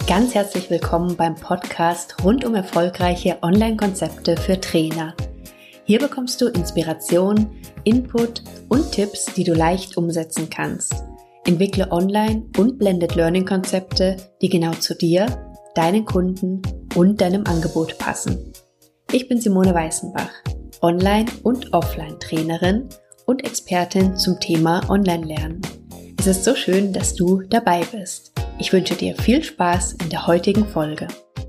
Ganz herzlich willkommen beim Podcast rund um erfolgreiche Online-Konzepte für Trainer. Hier bekommst du Inspiration, Input und Tipps, die du leicht umsetzen kannst. Entwickle Online- und Blended Learning-Konzepte, die genau zu dir, deinen Kunden und deinem Angebot passen. Ich bin Simone Weißenbach, Online- und Offline-Trainerin und Expertin zum Thema Online-Lernen. Es ist so schön, dass du dabei bist. Ich wünsche dir viel Spaß in der heutigen Folge.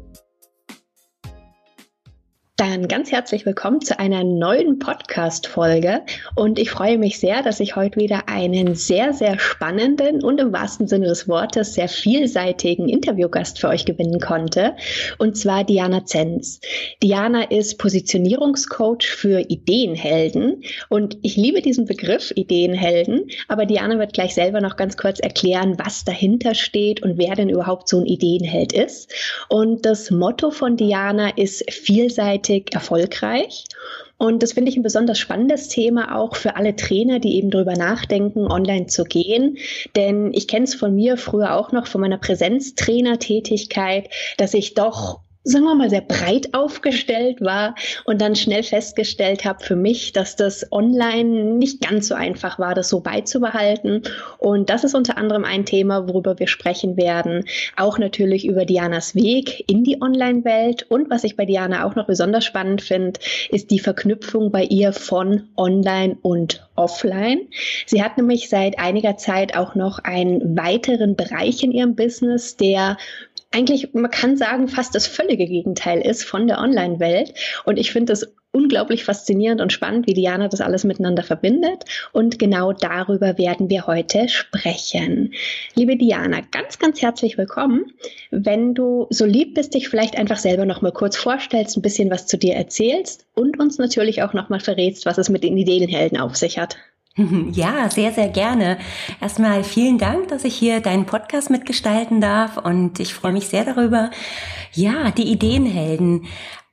Dann ganz herzlich willkommen zu einer neuen Podcast-Folge und ich freue mich sehr, dass ich heute wieder einen sehr, sehr spannenden und im wahrsten Sinne des Wortes sehr vielseitigen Interviewgast für euch gewinnen konnte, und zwar Diana Zenz. Diana ist Positionierungscoach für Ideenhelden und ich liebe diesen Begriff Ideenhelden, aber Diana wird gleich selber noch ganz kurz erklären, was dahinter steht und wer denn überhaupt so ein Ideenheld ist. Und das Motto von Diana ist vielseitig erfolgreich. Und das finde ich ein besonders spannendes Thema auch für alle Trainer, die eben darüber nachdenken, online zu gehen. Denn ich kenne es von mir früher auch noch, von meiner Präsenztrainer-Tätigkeit, dass ich doch, sagen wir mal, sehr breit aufgestellt war und dann schnell festgestellt habe für mich, dass das online nicht ganz so einfach war, das so beizubehalten. Und das ist unter anderem ein Thema, worüber wir sprechen werden. Auch natürlich über Dianas Weg in die Online-Welt. Und was ich bei Diana auch noch besonders spannend finde, ist die Verknüpfung bei ihr von Online und Offline. Sie hat nämlich seit einiger Zeit auch noch einen weiteren Bereich in ihrem Business, der eigentlich, man kann sagen, fast das völlige Gegenteil ist von der Online-Welt. Und ich finde es unglaublich faszinierend und spannend, wie Diana das alles miteinander verbindet. Und genau darüber werden wir heute sprechen. Liebe Diana, ganz, ganz herzlich willkommen. Wenn du so lieb bist, dich vielleicht einfach selber noch mal kurz vorstellst, ein bisschen was zu dir erzählst und uns natürlich auch noch mal verrätst, was es mit den Ideenhelden auf sich hat. Ja, sehr, sehr gerne. Erstmal vielen Dank, dass ich hier deinen Podcast mitgestalten darf und ich freue mich sehr darüber. Ja, die Ideenhelden.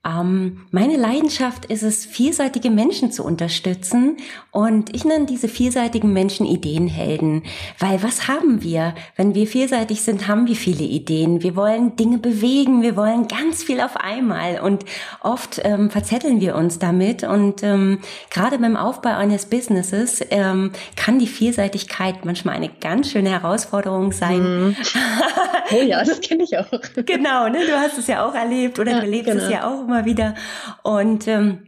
Meine Leidenschaft ist es, vielseitige Menschen zu unterstützen und ich nenne diese vielseitigen Menschen Ideenhelden, weil was haben wir? Wenn wir vielseitig sind, haben wir viele Ideen. Wir wollen Dinge bewegen, wir wollen ganz viel auf einmal und oft verzetteln wir uns damit und gerade beim Aufbau eines Businesses kann die Vielseitigkeit manchmal eine ganz schöne Herausforderung sein. Oh ja, das kenne ich auch. Genau, ne? Du hast es ja auch erlebt oder du erlebst es ja auch immer wieder. Und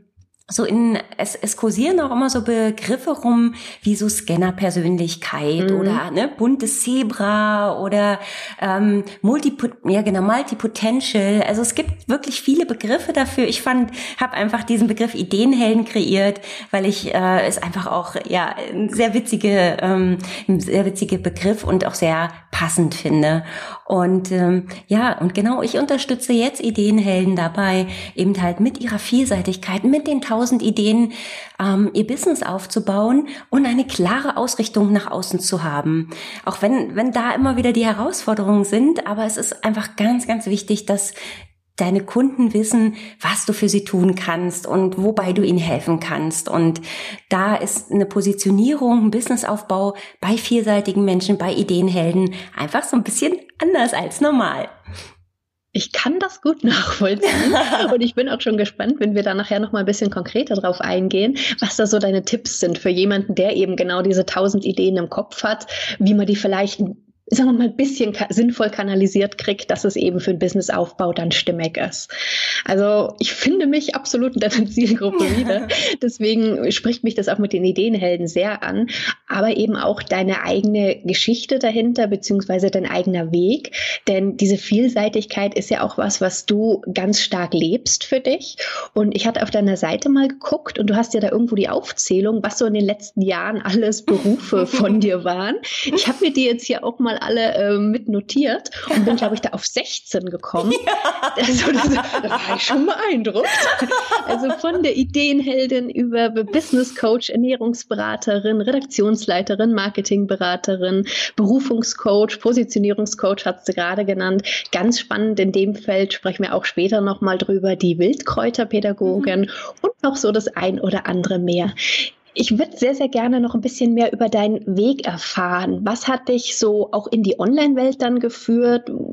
es kursieren auch immer so Begriffe rum, wie so Scanner-Persönlichkeit oder buntes Zebra oder Multipotential. Also es gibt wirklich viele Begriffe dafür. Ich habe einfach diesen Begriff Ideenhelden kreiert, weil ich es einfach auch ein sehr witziger Begriff und auch sehr passend finde. Und und genau, ich unterstütze jetzt Ideenhelden dabei, eben halt mit ihrer Vielseitigkeit, mit den 1000 Ideen, ihr Business aufzubauen und eine klare Ausrichtung nach außen zu haben. Auch wenn da immer wieder die Herausforderungen sind, aber es ist einfach ganz, ganz wichtig, dass deine Kunden wissen, was du für sie tun kannst und wobei du ihnen helfen kannst. Und da ist eine Positionierung, ein Businessaufbau bei vielseitigen Menschen, bei Ideenhelden einfach so ein bisschen anders als normal. Ich kann das gut nachvollziehen und ich bin auch schon gespannt, wenn wir da nachher noch mal ein bisschen konkreter drauf eingehen, was da so deine Tipps sind für jemanden, der eben genau diese 1000 Ideen im Kopf hat, wie man die vielleicht, sagen wir mal, ein bisschen sinnvoll kanalisiert kriegt, dass es eben für den Businessaufbau dann stimmig ist. Also ich finde mich absolut in deiner Zielgruppe wieder. Deswegen spricht mich das auch mit den Ideenhelden sehr an. Aber eben auch deine eigene Geschichte dahinter, beziehungsweise dein eigener Weg. Denn diese Vielseitigkeit ist ja auch was du ganz stark lebst für dich. Und ich hatte auf deiner Seite mal geguckt und du hast ja da irgendwo die Aufzählung, was so in den letzten Jahren alles Berufe von dir waren. Ich habe mir die jetzt hier auch mal alle mit notiert und bin, glaube ich, da auf 16 gekommen. Ja. Also, da war ich schon beeindruckt. Also von der Ideenheldin über Business Coach, Ernährungsberaterin, Redaktionsleiterin, Marketingberaterin, Berufungscoach, Positionierungscoach hat sie gerade genannt. Ganz spannend in dem Feld, sprechen wir auch später nochmal drüber, die Wildkräuterpädagogin und noch so das ein oder andere mehr. Ich würde sehr, sehr gerne noch ein bisschen mehr über deinen Weg erfahren. Was hat dich so auch in die Online-Welt dann geführt?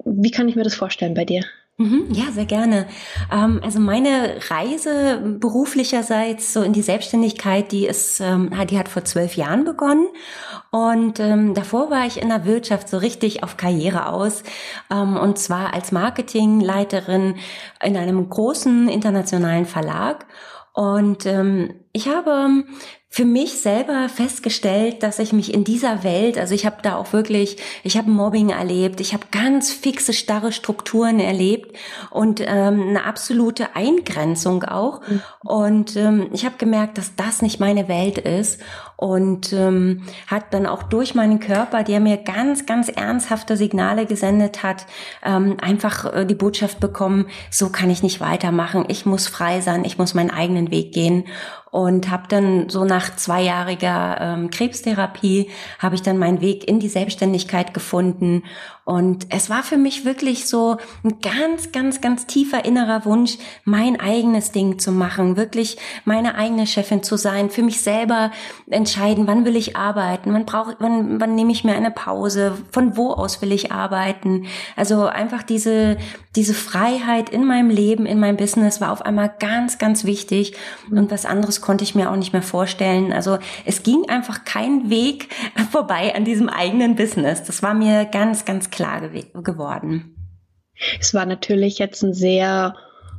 Wie kann ich mir das vorstellen bei dir? Ja, sehr gerne. Also meine Reise beruflicherseits so in die Selbstständigkeit, die hat vor 12 Jahren begonnen. Und davor war ich in der Wirtschaft so richtig auf Karriere aus. Und zwar als Marketingleiterin in einem großen internationalen Verlag. Und ich habe für mich selber festgestellt, dass ich mich in dieser Welt, also ich habe Mobbing erlebt, ich habe ganz fixe, starre Strukturen erlebt und eine absolute Eingrenzung auch. Und ich habe gemerkt, dass das nicht meine Welt ist und hat dann auch durch meinen Körper, der mir ganz, ganz ernsthafte Signale gesendet hat, einfach die Botschaft bekommen, so kann ich nicht weitermachen, ich muss frei sein, ich muss meinen eigenen Weg gehen. Und habe dann so nach 2-jähriger Krebstherapie habe ich dann meinen Weg in die Selbstständigkeit gefunden. Und es war für mich wirklich so ein ganz, ganz, ganz tiefer innerer Wunsch, mein eigenes Ding zu machen, wirklich meine eigene Chefin zu sein, für mich selber entscheiden, wann will ich arbeiten, wann nehme ich mir eine Pause, von wo aus will ich arbeiten. Also einfach diese Freiheit in meinem Leben, in meinem Business war auf einmal ganz, ganz wichtig und was anderes konnte ich mir auch nicht mehr vorstellen. Also es ging einfach kein Weg vorbei an diesem eigenen Business. Das war mir ganz, ganz klar geworden. Es war natürlich jetzt ein sehr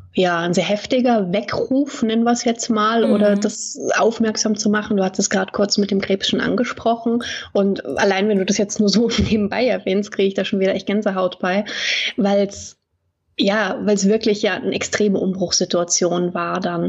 heftiger Weckruf, nennen wir es jetzt mal, oder das aufmerksam zu machen. Du hattest es gerade kurz mit dem Krebs schon angesprochen und allein wenn du das jetzt nur so nebenbei erwähnst, kriege ich da schon wieder echt Gänsehaut bei, weil es wirklich eine extreme Umbruchssituation war dann.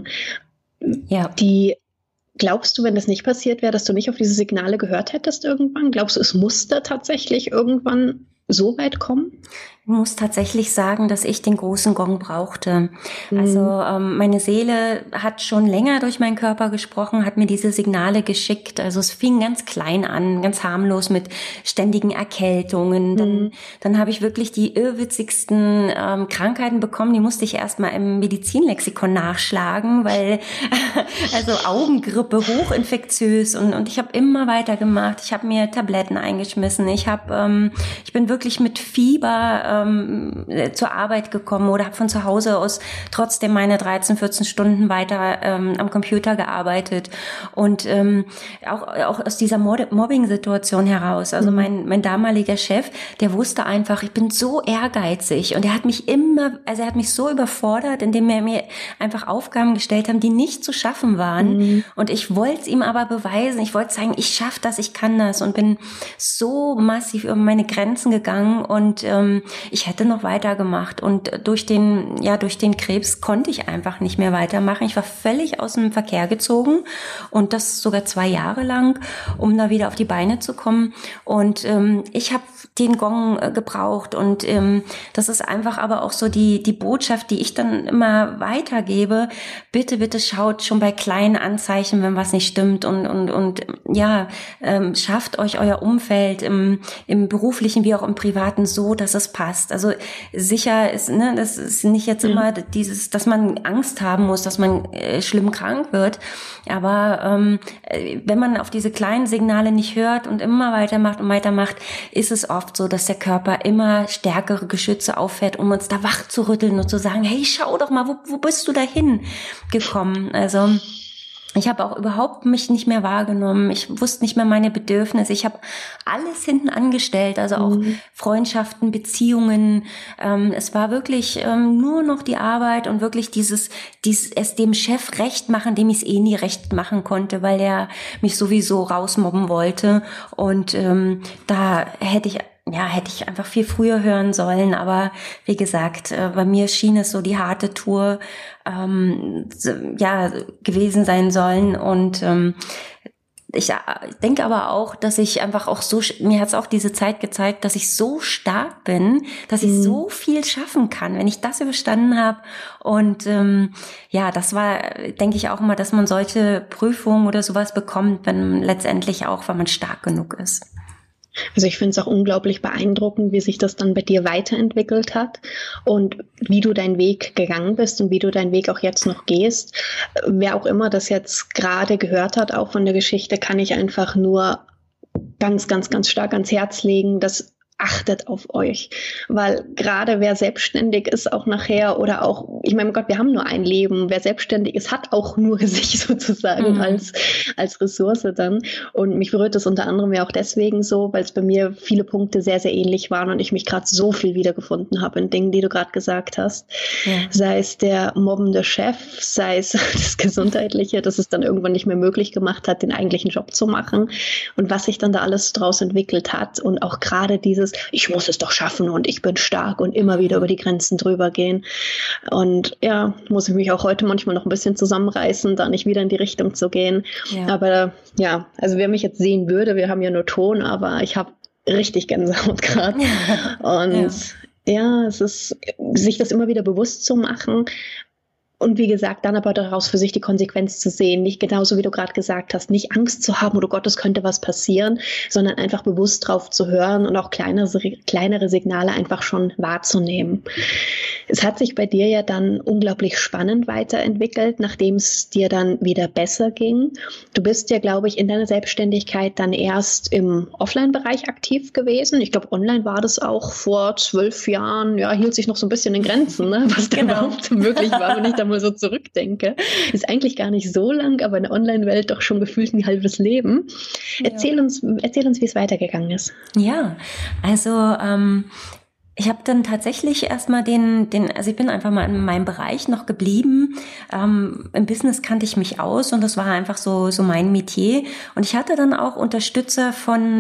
Ja. Glaubst du, wenn das nicht passiert wäre, dass du nicht auf diese Signale gehört hättest irgendwann? Glaubst du, es musste tatsächlich irgendwann so weit kommen? Ich muss tatsächlich sagen, dass ich den großen Gong brauchte. Also meine Seele hat schon länger durch meinen Körper gesprochen, hat mir diese Signale geschickt. Also es fing ganz klein an, ganz harmlos mit ständigen Erkältungen. Dann habe ich wirklich die irrwitzigsten Krankheiten bekommen. Die musste ich erstmal im Medizinlexikon nachschlagen, weil also Augengrippe, hochinfektiös und ich habe immer weitergemacht. Ich habe mir Tabletten eingeschmissen. Ich bin wirklich mit Fieber zur Arbeit gekommen oder habe von zu Hause aus trotzdem meine 13, 14 Stunden weiter am Computer gearbeitet und auch aus dieser Mobbing-Situation heraus. Also mein damaliger Chef, der wusste einfach, ich bin so ehrgeizig und er hat mich so überfordert, indem er mir einfach Aufgaben gestellt hat, die nicht zu schaffen waren und ich wollte es ihm aber beweisen, ich wollte zeigen, ich schaffe das, ich kann das und bin so massiv über meine Grenzen gegangen und ich hätte noch weitergemacht und durch den Krebs konnte ich einfach nicht mehr weitermachen. Ich war völlig aus dem Verkehr gezogen und das sogar 2 Jahre lang, um da wieder auf die Beine zu kommen. Und ich habe den Gong gebraucht und das ist einfach aber auch so die Botschaft, die ich dann immer weitergebe. Bitte, bitte schaut schon bei kleinen Anzeichen, wenn was nicht stimmt und schafft euch euer Umfeld im beruflichen wie auch im privaten so, dass es passt. Also sicher ist, das ist nicht jetzt immer dieses, dass man Angst haben muss, dass man schlimm krank wird. Aber wenn man auf diese kleinen Signale nicht hört und immer weitermacht, ist es oft so, dass der Körper immer stärkere Geschütze auffährt, um uns da wach zu rütteln und zu sagen, hey, schau doch mal, wo bist du dahin gekommen? Also ich habe auch überhaupt mich nicht mehr wahrgenommen. Ich wusste nicht mehr meine Bedürfnisse. Ich habe alles hinten angestellt, also auch Freundschaften, Beziehungen. Es war wirklich nur noch die Arbeit und wirklich dieses es dem Chef recht machen, dem ich es nie recht machen konnte, weil er mich sowieso rausmobben wollte. Und da hätte ich einfach viel früher hören sollen, aber wie gesagt, bei mir schien es so die harte Tour gewesen sein sollen und ich denke aber auch, dass ich einfach auch mir hat es auch diese Zeit gezeigt, dass ich so stark bin, dass ich so viel schaffen kann, wenn ich das überstanden habe. Und das war, denke ich auch immer, dass man solche Prüfungen oder sowas bekommt, wenn letztendlich auch, weil man stark genug ist. Also ich finde es auch unglaublich beeindruckend, wie sich das dann bei dir weiterentwickelt hat und wie du deinen Weg gegangen bist und wie du deinen Weg auch jetzt noch gehst. Wer auch immer das jetzt gerade gehört hat, auch von der Geschichte, kann ich einfach nur ganz, ganz, ganz stark ans Herz legen, das achtet auf euch, weil gerade wer selbstständig ist auch nachher oder auch, ich meine, Gott, wir haben nur ein Leben, wer selbstständig ist, hat auch nur sich sozusagen als Ressource dann, und mich berührt das unter anderem ja auch deswegen so, weil es bei mir viele Punkte sehr, sehr ähnlich waren und ich mich gerade so viel wiedergefunden habe in Dingen, die du gerade gesagt hast, sei es der mobbende Chef, sei es das Gesundheitliche, dass es dann irgendwann nicht mehr möglich gemacht hat, den eigentlichen Job zu machen und was sich dann da alles draus entwickelt hat und auch gerade dieses ich muss es doch schaffen und ich bin stark und immer wieder über die Grenzen drüber gehen. Und ja, muss ich mich auch heute manchmal noch ein bisschen zusammenreißen, da nicht wieder in die Richtung zu gehen. Ja. Aber ja, also wer mich jetzt sehen würde, wir haben ja nur Ton, aber ich habe richtig Gänsehaut gerade. Und ja, es ist, sich das immer wieder bewusst zu machen. Und wie gesagt, dann aber daraus für sich die Konsequenz zu sehen, nicht genauso wie du gerade gesagt hast, nicht Angst zu haben, oder Gott, es könnte was passieren, sondern einfach bewusst drauf zu hören und auch kleinere Signale einfach schon wahrzunehmen. Es hat sich bei dir ja dann unglaublich spannend weiterentwickelt, nachdem es dir dann wieder besser ging. Du bist ja, glaube ich, in deiner Selbstständigkeit dann erst im Offline-Bereich aktiv gewesen. Ich glaube, online war das auch vor 12 Jahren, ja, hielt sich noch so ein bisschen in Grenzen, ne, was da überhaupt möglich war, wenn ich da mal so zurückdenke. Ist eigentlich gar nicht so lang, aber in der Online-Welt doch schon gefühlt ein halbes Leben. Erzähl uns, wie es weitergegangen ist. Ja, also ich habe dann tatsächlich erstmal also ich bin einfach mal in meinem Bereich noch geblieben. Im Business kannte ich mich aus und das war einfach so mein Metier. Und ich hatte dann auch Unterstützer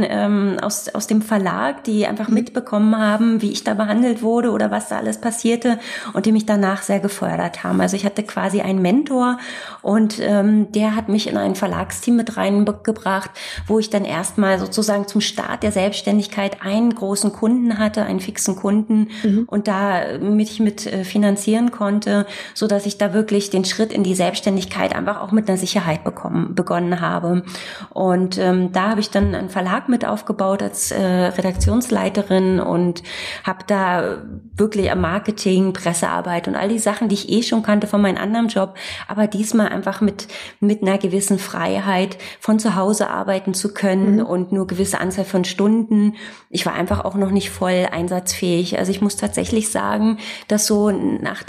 aus dem Verlag, die einfach mitbekommen haben, wie ich da behandelt wurde oder was da alles passierte und die mich danach sehr gefördert haben. Also ich hatte quasi einen Mentor und der hat mich in ein Verlagsteam mit reingebracht, wo ich dann erstmal sozusagen zum Start der Selbstständigkeit einen großen Kunden hatte, einen fixen Kunden und da mich mit finanzieren konnte, so dass ich da wirklich den Schritt in die Selbstständigkeit einfach auch mit einer Sicherheit begonnen habe. Und da habe ich dann einen Verlag mit aufgebaut als Redaktionsleiterin und habe da wirklich Marketing, Pressearbeit und all die Sachen, die ich eh schon kannte von meinem anderen Job, aber diesmal einfach mit einer gewissen Freiheit von zu Hause arbeiten zu können und nur gewisse Anzahl von Stunden. Ich war einfach auch noch nicht voll einsatzfähig. Also ich muss tatsächlich sagen, dass so nach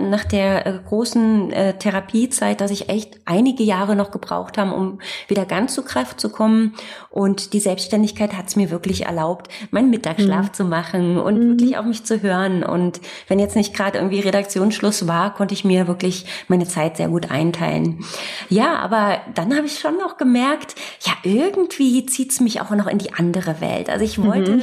der großen Therapiezeit, dass ich echt einige Jahre noch gebraucht habe, um wieder ganz zu Kraft zu kommen. Und die Selbstständigkeit hat es mir wirklich erlaubt, meinen Mittagsschlaf zu machen und wirklich auf mich zu hören. Und wenn jetzt nicht gerade irgendwie Redaktionsschluss war, konnte ich mir wirklich meine Zeit sehr gut einteilen. Ja, aber dann habe ich schon noch gemerkt, ja, irgendwie zieht es mich auch noch in die andere Welt. Also ich wollte,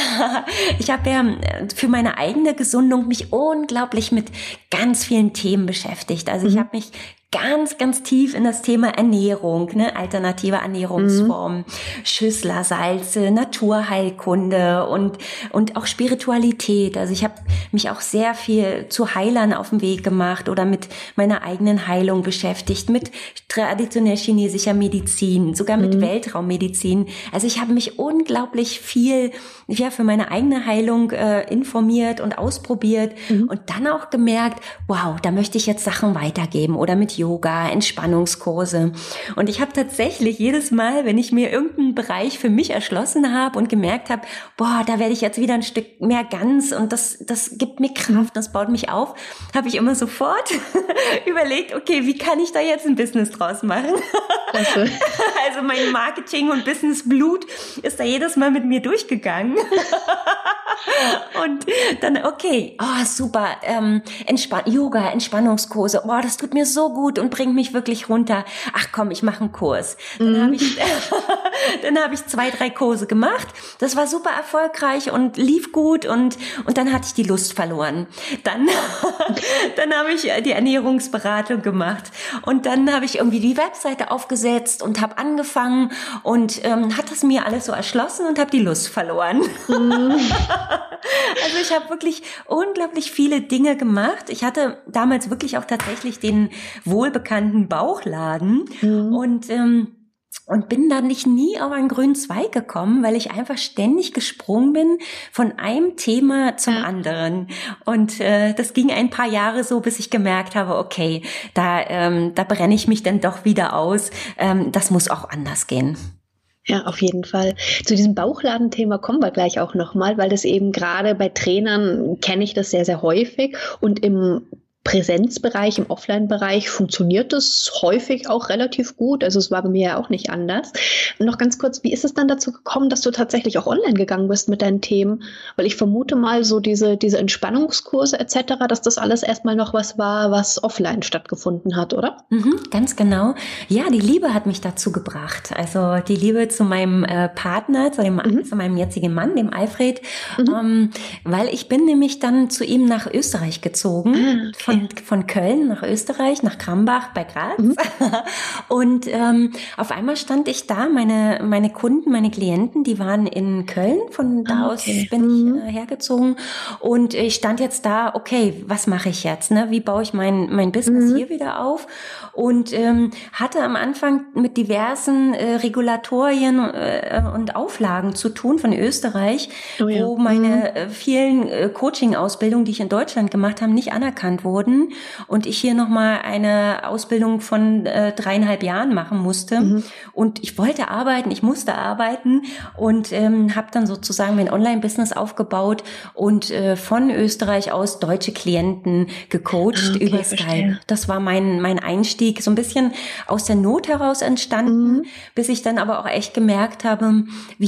ich habe ja für meine eigene Gesundung mich unglaublich mit ganz vielen Themen beschäftigt. Also ich habe mich ganz, ganz tief in das Thema Ernährung, ne, alternative Ernährungsformen, Schüsslersalze, Naturheilkunde und auch Spiritualität. Also ich habe mich auch sehr viel zu Heilern auf den Weg gemacht oder mit meiner eigenen Heilung beschäftigt, mit traditionell chinesischer Medizin, sogar mit Weltraummedizin. Also ich habe mich unglaublich viel für meine eigene Heilung informiert und ausprobiert und dann auch gemerkt, wow, da möchte ich jetzt Sachen weitergeben oder mit Yoga, Entspannungskurse. Und ich habe tatsächlich jedes Mal, wenn ich mir irgendeinen Bereich für mich erschlossen habe und gemerkt habe, boah, da werde ich jetzt wieder ein Stück mehr ganz und das gibt mir Kraft, das baut mich auf, habe ich immer sofort überlegt, okay, wie kann ich da jetzt ein Business draus machen? Also mein Marketing- und Business-Blut ist da jedes Mal mit mir durchgegangen. Und dann, okay, super, Yoga, Entspannungskurse, das tut mir so gut und bringt mich wirklich runter. Ach komm, ich mache einen Kurs. Dann habe ich 2, 3 Kurse gemacht. Das war super erfolgreich und lief gut und dann hatte ich die Lust verloren. Dann habe ich die Ernährungsberatung gemacht und dann habe ich irgendwie die Webseite aufgesetzt und habe angefangen und hat das mir alles so erschlossen und habe die Lust verloren. Also ich habe wirklich unglaublich viele Dinge gemacht. Ich hatte damals wirklich auch tatsächlich den wohlbekannten Bauchladen und bin dann nie auf einen grünen Zweig gekommen, weil ich einfach ständig gesprungen bin von einem Thema zum anderen. Und das ging ein paar Jahre so, bis ich gemerkt habe, okay, da brenne ich mich dann doch wieder aus. Das muss auch anders gehen. Ja, auf jeden Fall. Zu diesem Bauchladenthema kommen wir gleich auch nochmal, weil das eben gerade bei Trainern kenne ich das sehr, sehr häufig und im Präsenzbereich, im Offline-Bereich funktioniert das häufig auch relativ gut. Also es war bei mir ja auch nicht anders. Noch ganz kurz, wie ist es dann dazu gekommen, dass du tatsächlich auch online gegangen bist mit deinen Themen? Weil ich vermute mal so diese Entspannungskurse etc., dass das alles erstmal noch was war, was offline stattgefunden hat, oder? Ganz genau. Ja, die Liebe hat mich dazu gebracht. Also die Liebe zu meinem Partner, zu meinem jetzigen Mann, dem Alfred, weil ich bin nämlich dann zu ihm nach Österreich gezogen, von Köln nach Österreich, nach Krambach bei Graz. Und auf einmal stand ich da, meine Kunden, meine Klienten, die waren in Köln, von da aus bin ich hergezogen und ich stand jetzt da, okay, was mache ich jetzt? Ne? Wie baue ich mein Business hier wieder auf? Und hatte am Anfang mit diversen Regulatorien und Auflagen zu tun von Österreich, wo meine vielen Coaching-Ausbildungen, die ich in Deutschland gemacht habe, nicht anerkannt wurden und ich hier nochmal eine Ausbildung von 3,5 Jahren machen musste. Und ich wollte arbeiten, ich musste arbeiten und habe dann sozusagen mein Online-Business aufgebaut und von Österreich aus deutsche Klienten gecoacht über Skype. Verstehe. Das war mein Einstieg, so ein bisschen aus der Not heraus entstanden, bis ich dann aber auch echt gemerkt habe,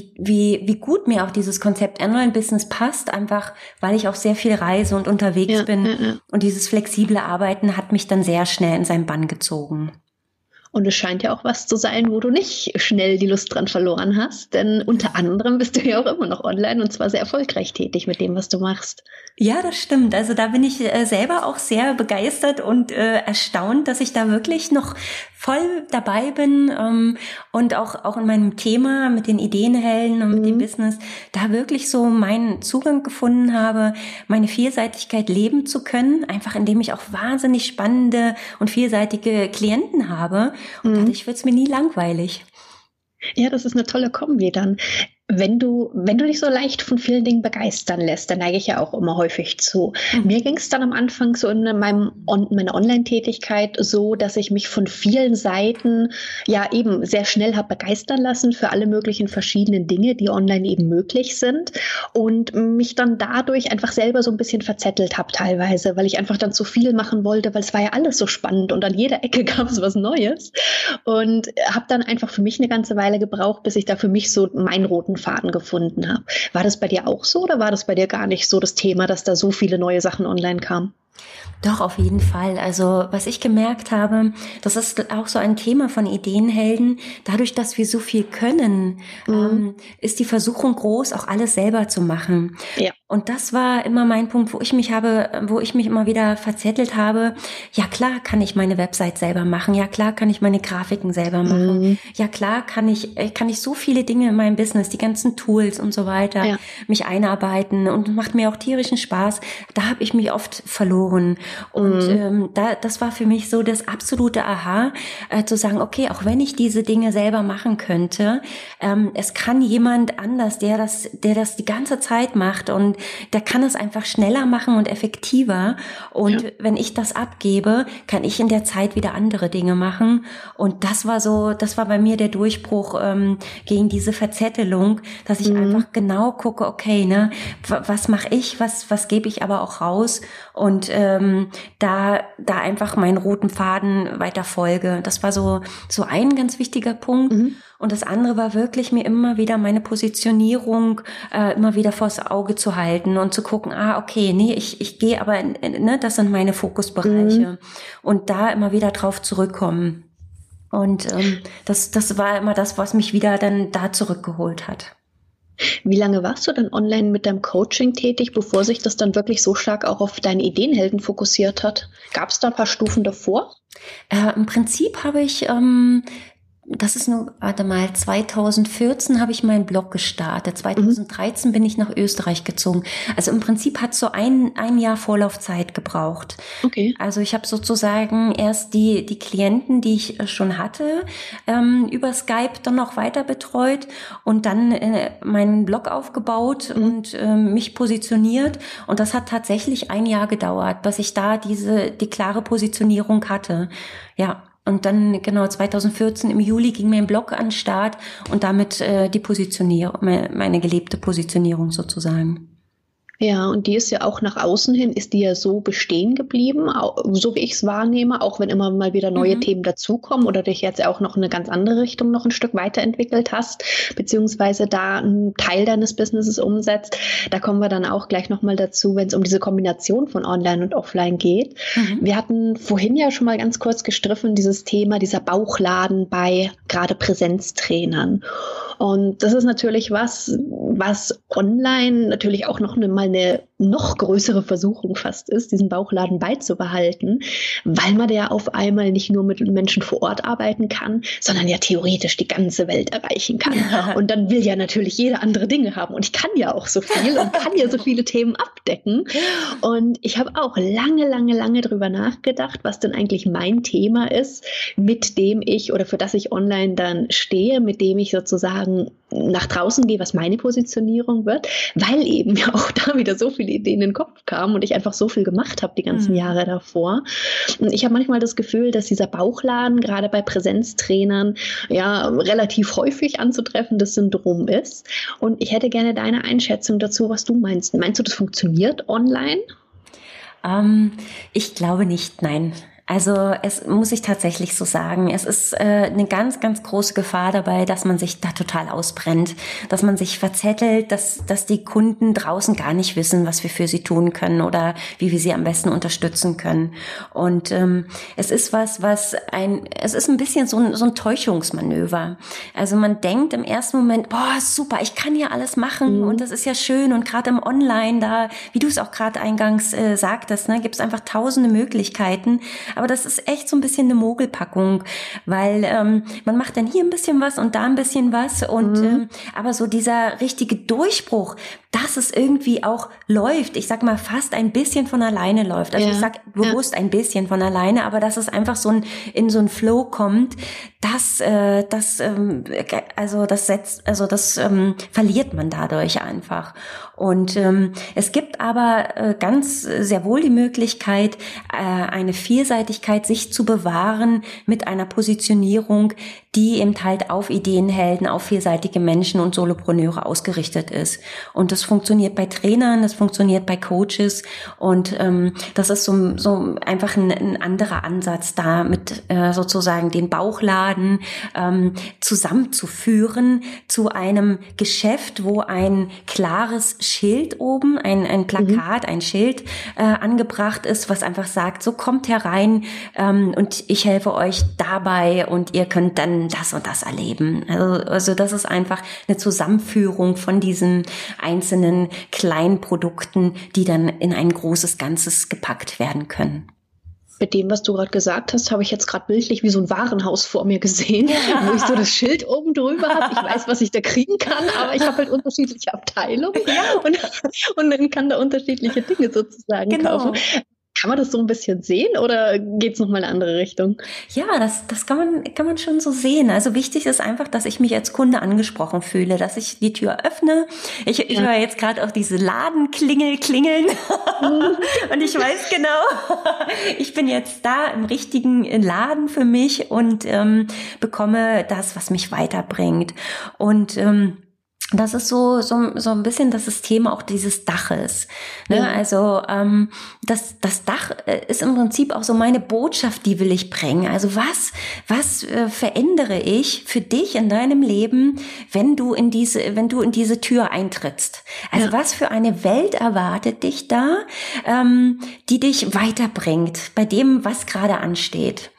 wie gut mir auch dieses Konzept Online-Business passt, einfach weil ich auch sehr viel reise und unterwegs bin. Und dieses flexible Arbeiten hat mich dann sehr schnell in seinen Bann gezogen. Und es scheint ja auch was zu sein, wo du nicht schnell die Lust dran verloren hast, denn unter anderem bist du ja auch immer noch online und zwar sehr erfolgreich tätig mit dem, was du machst. Ja, das stimmt. Also da bin ich selber auch sehr begeistert und erstaunt, dass ich da wirklich noch voll dabei bin und auch in meinem Thema mit den Ideenhelden und mit dem Business da wirklich so meinen Zugang gefunden habe, meine Vielseitigkeit leben zu können, einfach indem ich auch wahnsinnig spannende und vielseitige Klienten habe und dadurch wird es mir nie langweilig. Ja, das ist eine tolle Kombi dann. Wenn du dich so leicht von vielen Dingen begeistern lässt, dann neige ich ja auch immer häufig zu. Mir ging es dann am Anfang so in meiner Online-Tätigkeit so, dass ich mich von vielen Seiten ja eben sehr schnell habe begeistern lassen für alle möglichen verschiedenen Dinge, die online eben möglich sind und mich dann dadurch einfach selber so ein bisschen verzettelt habe teilweise, weil ich einfach dann zu viel machen wollte, weil es war ja alles so spannend und an jeder Ecke gab es was Neues und habe dann einfach für mich eine ganze Weile gebraucht, bis ich da für mich so meinen roten Faden gefunden habe. War das bei dir auch so oder war das bei dir gar nicht so das Thema, dass da so viele neue Sachen online kamen? Doch, auf jeden Fall. Also was ich gemerkt habe, das ist auch so ein Thema von Ideenhelden. Dadurch, dass wir so viel können, ist die Versuchung groß, auch alles selber zu machen. Ja. Und das war immer mein Punkt, wo ich mich immer wieder verzettelt habe. Ja, klar kann ich meine Website selber machen. Ja, klar kann ich meine Grafiken selber machen. Ja, klar kann ich so viele Dinge in meinem Business, die ganzen Tools und so weiter, mich einarbeiten und macht mir auch tierischen Spaß. Da habe ich mich oft verloren. Und das war für mich so das absolute Aha, zu sagen, okay, auch wenn ich diese Dinge selber machen könnte, es kann jemand anders, der das die ganze Zeit macht und der kann es einfach schneller machen und effektiver. Und wenn ich das abgebe, kann ich in der Zeit wieder andere Dinge machen. Und das war bei mir der Durchbruch gegen diese Verzettelung, dass ich einfach genau gucke, okay, ne, was mache ich, was gebe ich aber auch raus und da einfach meinen roten Faden weiter folge. Das war so ein ganz wichtiger Punkt. Und das andere war wirklich, mir immer wieder meine Positionierung immer wieder vors Auge zu halten und zu gucken, okay, nee, ich gehe aber, ne, das sind meine Fokusbereiche. Und da immer wieder drauf zurückkommen. Und das war immer das, was mich wieder dann da zurückgeholt hat. Wie lange warst du dann online mit deinem Coaching tätig, bevor sich das dann wirklich so stark auch auf deine Ideenhelden fokussiert hat? Gab es da ein paar Stufen davor? Im Prinzip habe ich, das ist nur, 2014 habe ich meinen Blog gestartet. 2013 bin ich nach Österreich gezogen. Also im Prinzip hat so ein Jahr Vorlaufzeit gebraucht. Okay. Also ich habe sozusagen erst die Klienten, die ich schon hatte, über Skype dann noch weiter betreut und dann meinen Blog aufgebaut und mich positioniert. Und das hat tatsächlich ein Jahr gedauert, bis ich da die klare Positionierung hatte. Ja. Und dann genau 2014 im Juli ging mein Blog an den Start und damit die Positionierung, meine gelebte Positionierung sozusagen. Ja, und die ist ja auch nach außen hin, ist die ja so bestehen geblieben, so wie ich es wahrnehme, auch wenn immer mal wieder neue Themen dazukommen oder dich jetzt auch noch in eine ganz andere Richtung noch ein Stück weiterentwickelt hast, beziehungsweise da einen Teil deines Businesses umsetzt. Da kommen wir dann auch gleich nochmal dazu, wenn es um diese Kombination von Online und Offline geht. Wir hatten vorhin ja schon mal ganz kurz gestriffen, dieses Thema, dieser Bauchladen bei gerade Präsenztrainern. Und das ist natürlich was online natürlich auch noch mal eine noch größere Versuchung fast ist, diesen Bauchladen beizubehalten, weil man ja auf einmal nicht nur mit Menschen vor Ort arbeiten kann, sondern ja theoretisch die ganze Welt erreichen kann. Ja. Und dann will ja natürlich jeder andere Dinge haben. Und ich kann ja auch so viel und kann ja so viele Themen abdecken. Und ich habe auch lange drüber nachgedacht, was denn eigentlich mein Thema ist, mit dem ich oder für das ich online dann stehe, mit dem ich sozusagen nach draußen gehe, was meine Positionierung wird, weil eben ja auch da wieder so viele Ideen in den Kopf kamen und ich einfach so viel gemacht habe die ganzen Jahre davor. Und ich habe manchmal das Gefühl, dass dieser Bauchladen gerade bei Präsenztrainern ja relativ häufig anzutreffendes Syndrom ist. Und ich hätte gerne deine Einschätzung dazu, was du meinst. Meinst du, das funktioniert online? Ich glaube nicht, nein. Also es muss ich tatsächlich so sagen, es ist eine ganz große Gefahr dabei, dass man sich da total ausbrennt, dass man sich verzettelt, dass die Kunden draußen gar nicht wissen, was wir für sie tun können oder wie wir sie am besten unterstützen können. Und es ist es ist ein bisschen so ein Täuschungsmanöver. Also man denkt im ersten Moment, boah, super, ich kann ja alles machen und das ist ja schön und gerade im Online da, wie du es auch gerade eingangs sagtest, ne, gibt es einfach tausende Möglichkeiten. Aber das ist echt so ein bisschen eine Mogelpackung, weil man macht dann hier ein bisschen was und da ein bisschen was und aber so dieser richtige Durchbruch, dass es irgendwie auch läuft, ich sag mal fast ein bisschen von alleine läuft. Also ich sag bewusst ein bisschen von alleine, aber dass es einfach in so ein Flow kommt, das verliert man dadurch einfach. Und es gibt aber ganz sehr wohl die Möglichkeit, eine Vielseitigkeit sich zu bewahren mit einer Positionierung, die eben halt auf Ideenhelden, auf vielseitige Menschen und Solopreneure ausgerichtet ist. Und das funktioniert bei Trainern, das funktioniert bei Coaches und das ist so einfach ein anderer Ansatz, da mit sozusagen den Bauchladen zusammenzuführen zu einem Geschäft, wo ein klares Schild oben, ein Plakat, ein Schild angebracht ist, was einfach sagt, so kommt herein und ich helfe euch dabei und ihr könnt dann das und das erleben. Also das ist einfach eine Zusammenführung von diesen einzelnen kleinen Produkten, die dann in ein großes Ganzes gepackt werden können. Mit dem, was du gerade gesagt hast, habe ich jetzt gerade bildlich wie so ein Warenhaus vor mir gesehen, wo ich so das Schild oben drüber habe. Ich weiß, was ich da kriegen kann, aber ich habe halt unterschiedliche Abteilungen und dann kann da unterschiedliche Dinge sozusagen kaufen. Kann man das so ein bisschen sehen oder geht es nochmal in eine andere Richtung? Ja, das kann man schon so sehen. Also wichtig ist einfach, dass ich mich als Kunde angesprochen fühle, dass ich die Tür öffne. Ich höre jetzt gerade auch diese Ladenklingel klingeln und ich weiß genau, ich bin jetzt da im richtigen Laden für mich und bekomme das, was mich weiterbringt. Und das ist so ein bisschen das System auch dieses Daches. Ne? Ja. Also das Dach ist im Prinzip auch so meine Botschaft, die will ich bringen. Also was verändere ich für dich in deinem Leben, wenn du in diese Tür eintrittst? Also was für eine Welt erwartet dich da, die dich weiterbringt bei dem, was gerade ansteht?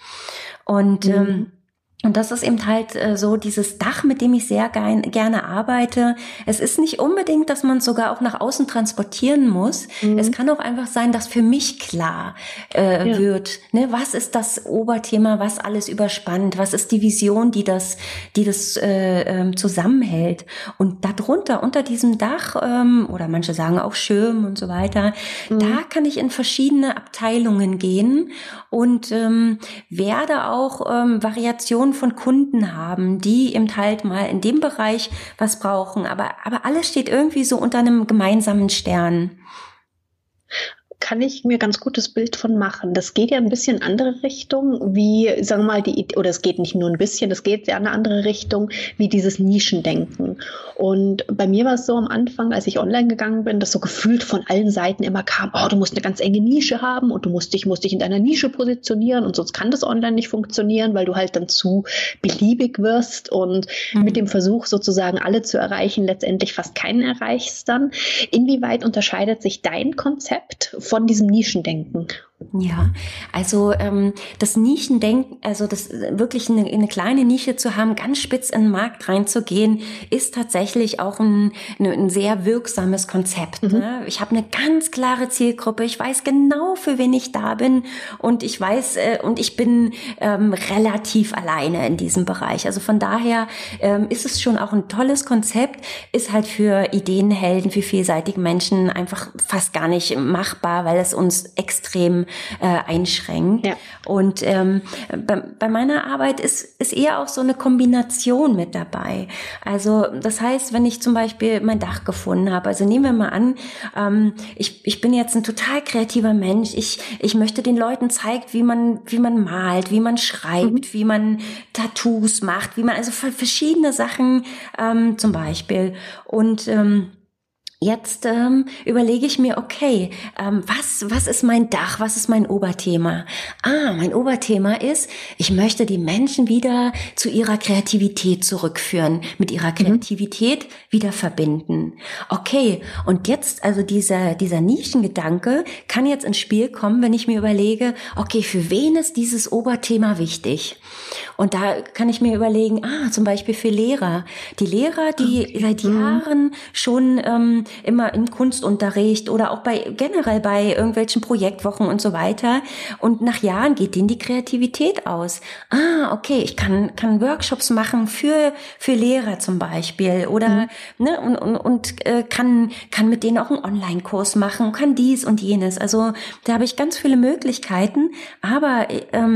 Und das ist eben halt so dieses Dach, mit dem ich sehr gerne arbeite. Es ist nicht unbedingt, dass man es sogar auch nach außen transportieren muss. Es kann auch einfach sein, dass für mich klar wird, ne, was ist das Oberthema, was alles überspannt, was ist die Vision, die das zusammenhält. Und darunter, unter diesem Dach, oder manche sagen auch Schirm und so weiter, da kann ich in verschiedene Abteilungen gehen und werde auch Variationen von Kunden haben, die eben halt mal in dem Bereich was brauchen, aber alles steht irgendwie so unter einem gemeinsamen Stern. kann ich mir ganz gutes Bild von machen. Das geht ja ein bisschen in andere Richtung, wie, sagen wir mal, oder es geht nicht nur ein bisschen, das geht ja in eine andere Richtung, wie dieses Nischendenken. Und bei mir war es so am Anfang, als ich online gegangen bin, dass so gefühlt von allen Seiten immer kam, oh, du musst eine ganz enge Nische haben und du musst dich in deiner Nische positionieren und sonst kann das online nicht funktionieren, weil du halt dann zu beliebig wirst und mit dem Versuch sozusagen alle zu erreichen, letztendlich fast keinen erreichst dann. Inwieweit unterscheidet sich dein Konzept von diesem Nischendenken? Ja, also das Nischendenken, also das wirklich eine kleine Nische zu haben, ganz spitz in den Markt reinzugehen, ist tatsächlich auch ein sehr wirksames Konzept. Ne? Ich habe eine ganz klare Zielgruppe, ich weiß genau, für wen ich da bin und ich weiß und ich bin relativ alleine in diesem Bereich. Also von daher ist es schon auch ein tolles Konzept, ist halt für Ideenhelden, für vielseitige Menschen einfach fast gar nicht machbar, weil es uns extrem einschränkt. Ja. Und bei meiner Arbeit ist eher auch so eine Kombination mit dabei. Also das heißt, wenn ich zum Beispiel mein Dach gefunden habe, also nehmen wir mal an, ich bin jetzt ein total kreativer Mensch, ich möchte den Leuten zeigen, wie man malt, wie man schreibt, wie man Tattoos macht, wie man also verschiedene Sachen zum Beispiel. Und jetzt überlege ich mir, okay, was ist mein Dach, was ist mein Oberthema? Mein Oberthema ist, ich möchte die Menschen wieder zu ihrer Kreativität zurückführen, mit ihrer Kreativität wieder verbinden. Okay, und jetzt, also dieser Nischengedanke kann jetzt ins Spiel kommen, wenn ich mir überlege, okay, für wen ist dieses Oberthema wichtig? Und da kann ich mir überlegen, zum Beispiel für Lehrer. Die Lehrer, die seit Jahren schon immer im Kunstunterricht oder auch generell bei irgendwelchen Projektwochen und so weiter. Und nach Jahren geht denen die Kreativität aus. Okay, ich kann Workshops machen für Lehrer zum Beispiel oder ne, und kann mit denen auch einen Online-Kurs machen, kann dies und jenes. Also da habe ich ganz viele Möglichkeiten, aber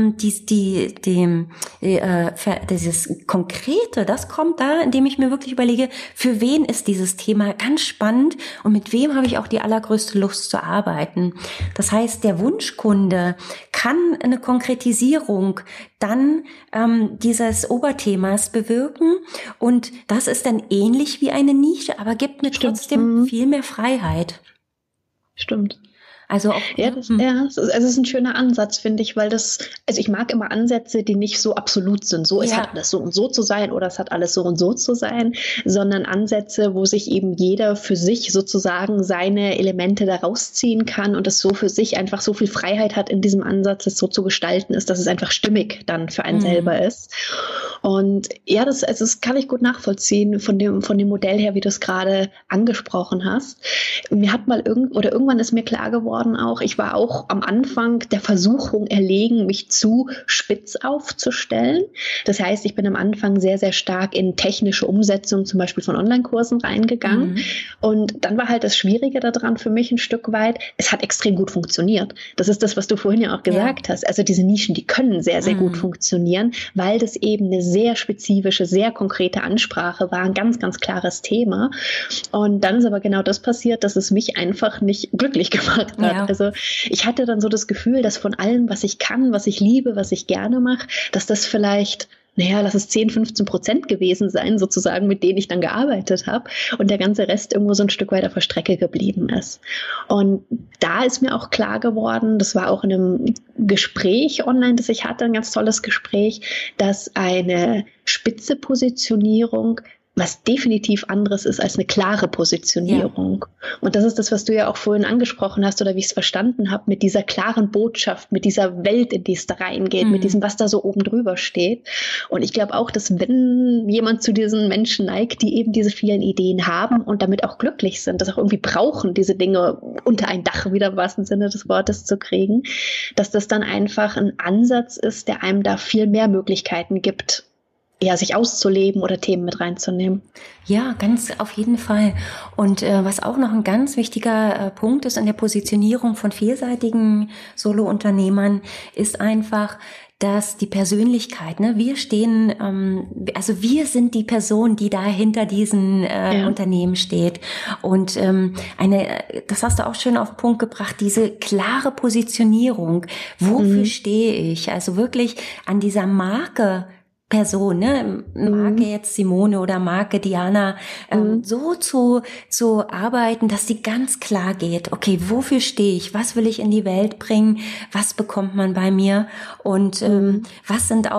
dieses Konkrete, das kommt da, indem ich mir wirklich überlege, für wen ist dieses Thema ganz spannend und mit wem habe ich auch die allergrößte Lust zu arbeiten. Das heißt, der Wunschkunde kann eine Konkretisierung dann dieses Oberthemas bewirken und das ist dann ähnlich wie eine Nische, aber gibt mir trotzdem viel mehr Freiheit. Stimmt. Also auch, es ist ein schöner Ansatz, finde ich, weil ich mag immer Ansätze, die nicht so absolut sind. So, es hat alles so und so zu sein oder es hat alles so und so zu sein, sondern Ansätze, wo sich eben jeder für sich sozusagen seine Elemente da rausziehen kann und es so für sich einfach so viel Freiheit hat, in diesem Ansatz es so zu gestalten ist, dass es einfach stimmig dann für einen selber ist. Und ja, das kann ich gut nachvollziehen von dem Modell her, wie du es gerade angesprochen hast. Mir hat irgendwann ist mir klar geworden, auch, ich war auch am Anfang der Versuchung erlegen, mich zu spitz aufzustellen. Das heißt, ich bin am Anfang sehr, sehr stark in technische Umsetzung, zum Beispiel von Online-Kursen reingegangen. Und dann war halt das Schwierige daran für mich ein Stück weit, es hat extrem gut funktioniert. Das ist das, was du vorhin ja auch gesagt hast. Also diese Nischen, die können sehr, sehr gut funktionieren, weil das eben eine sehr spezifische, sehr konkrete Ansprache war, ein ganz, ganz klares Thema. Und dann ist aber genau das passiert, dass es mich einfach nicht glücklich gemacht hat. Ja. Also ich hatte dann so das Gefühl, dass von allem, was ich kann, was ich liebe, was ich gerne mache, dass das vielleicht, lass es 10-15% gewesen sein, sozusagen, mit denen ich dann gearbeitet habe und der ganze Rest irgendwo so ein Stück weit auf der Strecke geblieben ist. Und da ist mir auch klar geworden, das war auch in einem Gespräch online, das ich hatte, ein ganz tolles Gespräch, dass eine spitze Positionierung was definitiv anderes ist als eine klare Positionierung. Ja. Und das ist das, was du ja auch vorhin angesprochen hast oder wie ich es verstanden habe, mit dieser klaren Botschaft, mit dieser Welt, in die es da reingeht, mit diesem, was da so oben drüber steht. Und ich glaube auch, dass wenn jemand zu diesen Menschen neigt, die eben diese vielen Ideen haben und damit auch glücklich sind, das auch irgendwie brauchen, diese Dinge unter ein Dach wieder im wahrsten Sinne des Wortes zu kriegen, dass das dann einfach ein Ansatz ist, der einem da viel mehr Möglichkeiten gibt, sich auszuleben oder Themen mit reinzunehmen. Ja, ganz auf jeden Fall. Und was auch noch ein ganz wichtiger Punkt ist in der Positionierung von vielseitigen Solo-Unternehmern, ist einfach, dass die Persönlichkeit, ne, wir stehen, also wir sind die Person, die da hinter diesen Unternehmen steht. Und das hast du auch schön auf den Punkt gebracht, diese klare Positionierung. Wofür stehe ich? Also wirklich an dieser Marke Person, ne, Marke jetzt Simone oder Marke Diana, so zu arbeiten, dass die ganz klar geht, okay, wofür stehe ich, was will ich in die Welt bringen, was bekommt man bei mir und was sind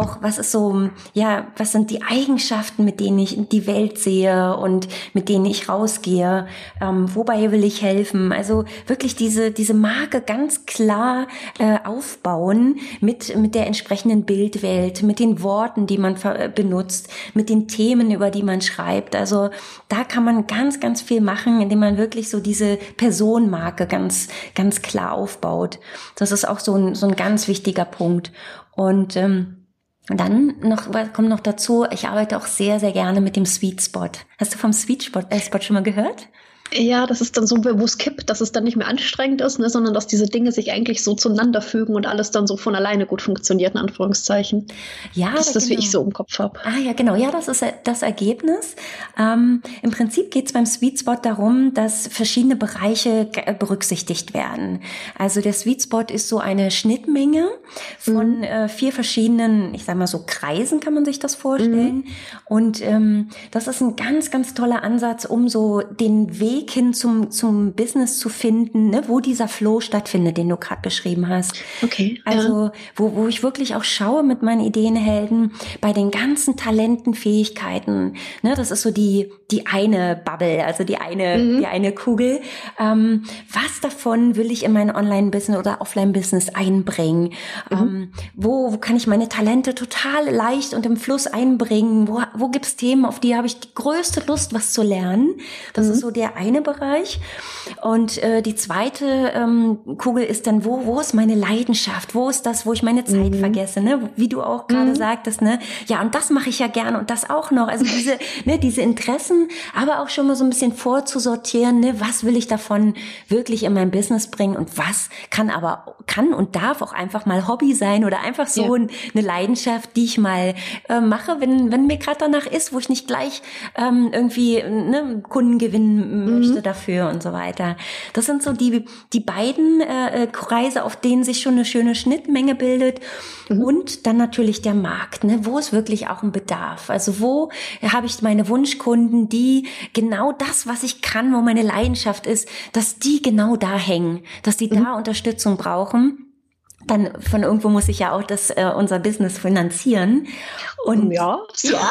die Eigenschaften, mit denen ich die Welt sehe und mit denen ich rausgehe, wobei will ich helfen, also wirklich diese Marke ganz klar aufbauen mit der entsprechenden Bildwelt, mit den Worten, die man benutzt, mit den Themen, über die man schreibt. Also da kann man ganz, ganz viel machen, indem man wirklich so diese Personenmarke ganz, ganz klar aufbaut. Das ist auch so ein ganz wichtiger Punkt. Und dann kommt noch dazu, ich arbeite auch sehr, sehr gerne mit dem Sweet Spot. Hast du vom Sweet Spot schon mal gehört? Ja, das ist dann so, wo es kippt, dass es dann nicht mehr anstrengend ist, ne, sondern dass diese Dinge sich eigentlich so zueinander fügen und alles dann so von alleine gut funktioniert, in Anführungszeichen. Ja, das ist das, wie ich so im Kopf habe. Ah ja, genau. Ja, das ist das Ergebnis. Im Prinzip geht es beim Sweet Spot darum, dass verschiedene Bereiche berücksichtigt werden. Also der Sweet Spot ist so eine Schnittmenge von 4 verschiedenen, ich sag mal so Kreisen, kann man sich das vorstellen. Und das ist ein ganz, ganz toller Ansatz, um so den Weg hin zum Business zu finden, ne, wo dieser Flow stattfindet, den du gerade beschrieben hast. Okay. Also wo ich wirklich auch schaue mit meinen Ideenhelden bei den ganzen Talenten, Fähigkeiten. Ne, das ist so die eine Bubble, also die eine Kugel. Was davon will ich in mein Online-Business oder Offline-Business einbringen? Wo kann ich meine Talente total leicht und im Fluss einbringen? Wo gibt's Themen, auf die habe ich die größte Lust, was zu lernen? Das ist so der eine Bereich. Und die zweite Kugel ist dann, wo ist meine Leidenschaft? Wo ist das, wo ich meine Zeit vergesse? Ne? Wie du auch gerade sagtest, ne? Ja, und das mache ich ja gerne und das auch noch. Also diese Interessen, aber auch schon mal so ein bisschen vorzusortieren, ne? Was will ich davon wirklich in mein Business bringen und was kann und darf auch einfach mal Hobby sein oder einfach so eine Leidenschaft, die ich mal mache, wenn mir gerade danach ist, wo ich nicht gleich irgendwie Kunden gewinnen möchte dafür und so weiter. Das sind so die beiden Kreise, auf denen sich schon eine schöne Schnittmenge bildet. Und dann natürlich der Markt, ne? Wo ist wirklich auch ein Bedarf? Also wo habe ich meine Wunschkunden, die genau das, was ich kann, wo meine Leidenschaft ist, dass die genau da hängen, dass die da Unterstützung brauchen. Dann von irgendwo muss ich ja auch unser Business finanzieren. Und ja.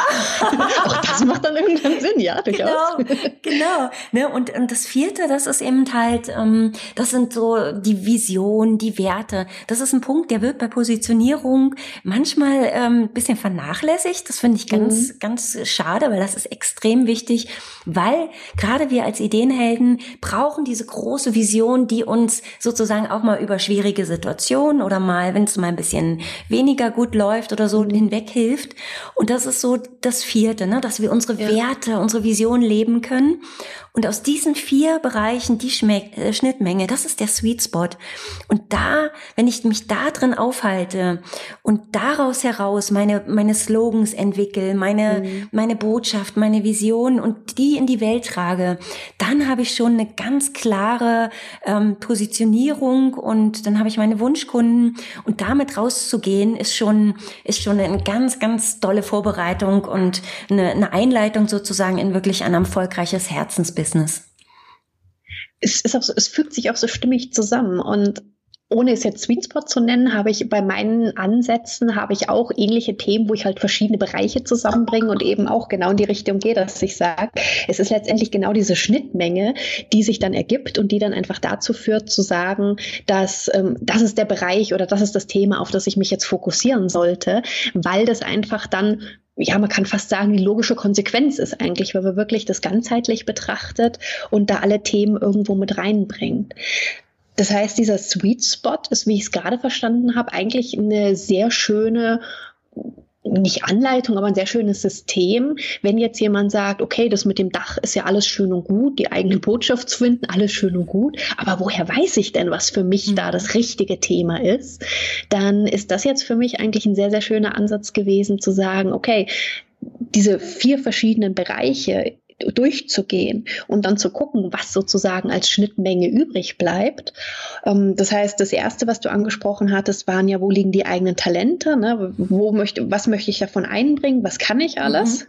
Auch das macht dann irgendwann Sinn, ja, durchaus. Genau. Ne? Und das vierte, das ist eben halt, das sind so die Vision, die Werte. Das ist ein Punkt, der wird bei Positionierung manchmal ein bisschen vernachlässigt. Das finde ich ganz, ganz schade, weil das ist extrem wichtig, weil gerade wir als Ideenhelden brauchen diese große Vision, die uns sozusagen auch mal über schwierige Situationen oder mal, wenn es mal ein bisschen weniger gut läuft oder so, hinweg hilft. Und das ist so das vierte, ne, dass wir unsere Werte, unsere Vision leben können. Und aus diesen 4 Bereichen, die Schnittmenge, das ist der Sweet Spot. Und da, wenn ich mich da drin aufhalte und daraus heraus meine Slogans entwickle, meine Botschaft, meine Vision und die in die Welt trage, dann habe ich schon eine ganz klare Positionierung und dann habe ich meine Wunschkunden und damit rauszugehen ist schon eine ganz, ganz tolle Vorbereitung und eine Einleitung sozusagen in wirklich ein erfolgreiches Herzensbusiness. Es ist auch so, es fügt sich auch so stimmig zusammen und ohne es jetzt Sweet Spot zu nennen, habe ich bei meinen Ansätzen auch ähnliche Themen, wo ich halt verschiedene Bereiche zusammenbringe und eben auch genau in die Richtung gehe, dass ich sage, es ist letztendlich genau diese Schnittmenge, die sich dann ergibt und die dann einfach dazu führt, zu sagen, dass das ist der Bereich oder das ist das Thema, auf das ich mich jetzt fokussieren sollte, weil das einfach dann, ja, man kann fast sagen, die logische Konsequenz ist eigentlich, weil man wirklich das ganzheitlich betrachtet und da alle Themen irgendwo mit reinbringt. Das heißt, dieser Sweet Spot ist, wie ich es gerade verstanden habe, eigentlich eine sehr schöne nicht Anleitung, aber ein sehr schönes System. Wenn jetzt jemand sagt, okay, das mit dem Dach ist ja alles schön und gut, die eigene Botschaft zu finden, alles schön und gut, aber woher weiß ich denn, was für mich da das richtige Thema ist? Dann ist das jetzt für mich eigentlich ein sehr, sehr schöner Ansatz gewesen, zu sagen, okay, diese 4 verschiedenen Bereiche durchzugehen und dann zu gucken, was sozusagen als Schnittmenge übrig bleibt. Das heißt, das Erste, was du angesprochen hattest, waren ja, wo liegen die eigenen Talente, ne? Was möchte ich davon einbringen, was kann ich alles?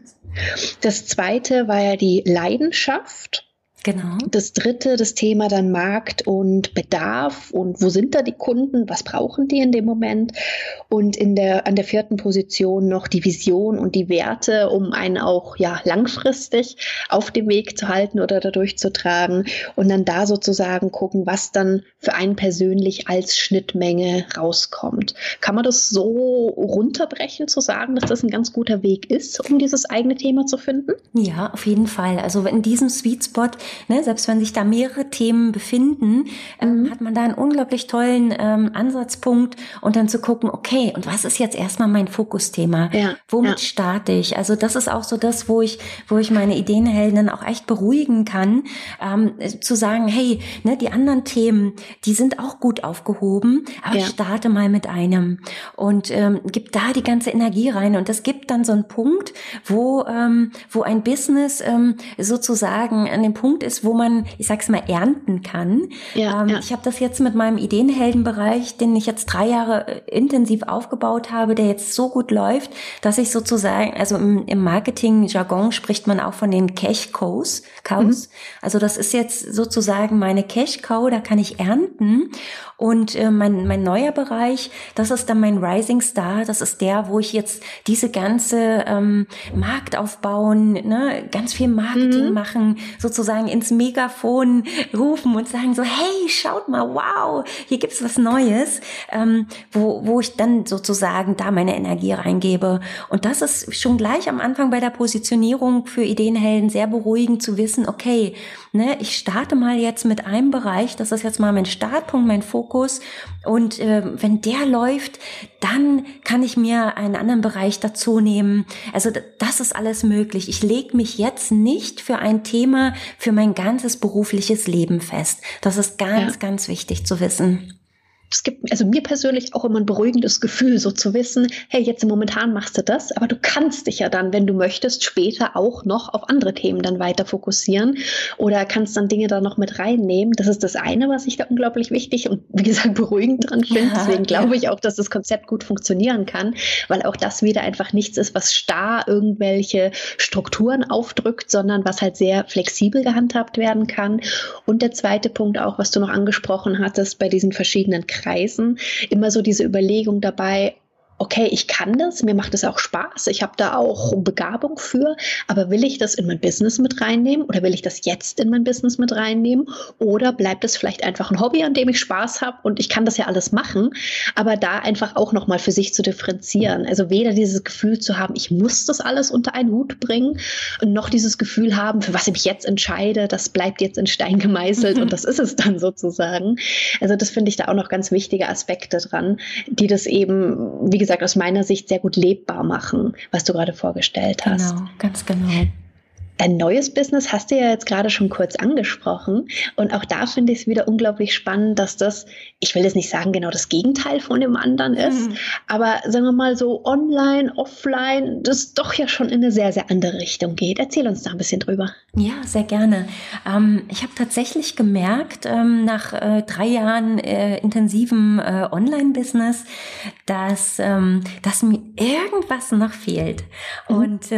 Das Zweite war ja die Leidenschaft. Genau. Das Dritte, das Thema dann Markt und Bedarf und wo sind da die Kunden, was brauchen die in dem Moment? Und an der 4. Position noch die Vision und die Werte, um einen auch langfristig auf dem Weg zu halten oder dadurch zu tragen und dann da sozusagen gucken, was dann für einen persönlich als Schnittmenge rauskommt. Kann man das so runterbrechen, zu sagen, dass das ein ganz guter Weg ist, um dieses eigene Thema zu finden? Ja, auf jeden Fall. Also in diesem Sweet Spot, ne, selbst wenn sich da mehrere Themen befinden, hat man da einen unglaublich tollen Ansatzpunkt und dann zu gucken, okay, und was ist jetzt erstmal mein Fokusthema? Ja, Womit starte ich? Also das ist auch so das, wo ich meine Ideenhelden dann auch echt beruhigen kann, zu sagen, hey, ne, die anderen Themen, die sind auch gut aufgehoben, aber ich starte mal mit einem und gib da die ganze Energie rein und das gibt dann so einen Punkt, wo ein Business sozusagen an dem Punkt ist, wo man, ich sag's mal, ernten kann. Ich habe das jetzt mit meinem Ideenheldenbereich, den ich jetzt 3 Jahre intensiv aufgebaut habe, der jetzt so gut läuft, dass ich sozusagen, also im Marketing-Jargon spricht man auch von den Cash-Cows. Also das ist jetzt sozusagen meine Cash-Cow, da kann ich ernten. Und mein neuer Bereich, das ist dann mein Rising Star, das ist der, wo ich jetzt diese ganze Markt aufbauen, ne, ganz viel Marketing machen, sozusagen ins Megafon rufen und sagen so, hey, schaut mal, wow, hier gibt's was Neues, wo ich dann sozusagen da meine Energie reingebe. Und das ist schon gleich am Anfang bei der Positionierung für Ideenhelden sehr beruhigend zu wissen, okay, ne, ich starte mal jetzt mit einem Bereich, das ist jetzt mal mein Startpunkt, mein Fokus und wenn der läuft, dann kann ich mir einen anderen Bereich dazu nehmen. Also das ist alles möglich. Ich lege mich jetzt nicht für ein Thema für mein ganzes berufliches Leben fest. Das ist ganz, ganz wichtig zu wissen. Es gibt also mir persönlich auch immer ein beruhigendes Gefühl, so zu wissen, hey, jetzt momentan machst du das, aber du kannst dich ja dann, wenn du möchtest, später auch noch auf andere Themen dann weiter fokussieren oder kannst dann Dinge da noch mit reinnehmen. Das ist das eine, was ich da unglaublich wichtig und wie gesagt beruhigend dran finde. Deswegen glaube ich auch, dass das Konzept gut funktionieren kann, weil auch das wieder einfach nichts ist, was starr irgendwelche Strukturen aufdrückt, sondern was halt sehr flexibel gehandhabt werden kann. Und der zweite Punkt auch, was du noch angesprochen hattest, bei diesen verschiedenen Kreisen, immer so diese Überlegung dabei, okay, ich kann das, mir macht es auch Spaß, ich habe da auch Begabung für, aber will ich das in mein Business mit reinnehmen oder will ich das jetzt in mein Business mit reinnehmen oder bleibt es vielleicht einfach ein Hobby, an dem ich Spaß habe und ich kann das ja alles machen, aber da einfach auch nochmal für sich zu differenzieren, also weder dieses Gefühl zu haben, ich muss das alles unter einen Hut bringen und noch dieses Gefühl haben, für was ich mich jetzt entscheide, das bleibt jetzt in Stein gemeißelt und das ist es dann sozusagen. Also das finde ich da auch noch ganz wichtige Aspekte dran, die das eben, wie gesagt, aus meiner Sicht sehr gut lebbar machen, was du gerade vorgestellt hast. Genau, ganz genau. Dein neues Business hast du ja jetzt gerade schon kurz angesprochen und auch da finde ich es wieder unglaublich spannend, dass das, ich will jetzt nicht sagen genau das Gegenteil von dem anderen ist, aber sagen wir mal so online, offline, das doch ja schon in eine sehr, sehr andere Richtung geht. Erzähl uns da ein bisschen drüber. Ja, sehr gerne. Ich habe tatsächlich gemerkt, nach 3 Jahren intensivem Online-Business, dass mir irgendwas noch fehlt. Und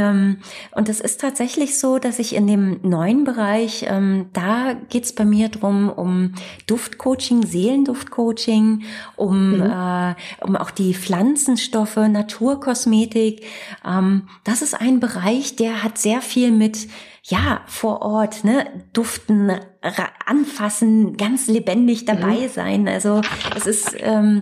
es ist tatsächlich so, dass ich in dem neuen Bereich, da geht's bei mir drum um Duftcoaching, Seelenduftcoaching, um auch die Pflanzenstoffe, Naturkosmetik. Das ist ein Bereich, der hat sehr viel mit vor Ort, ne, duften, anfassen, ganz lebendig dabei sein. Also es ist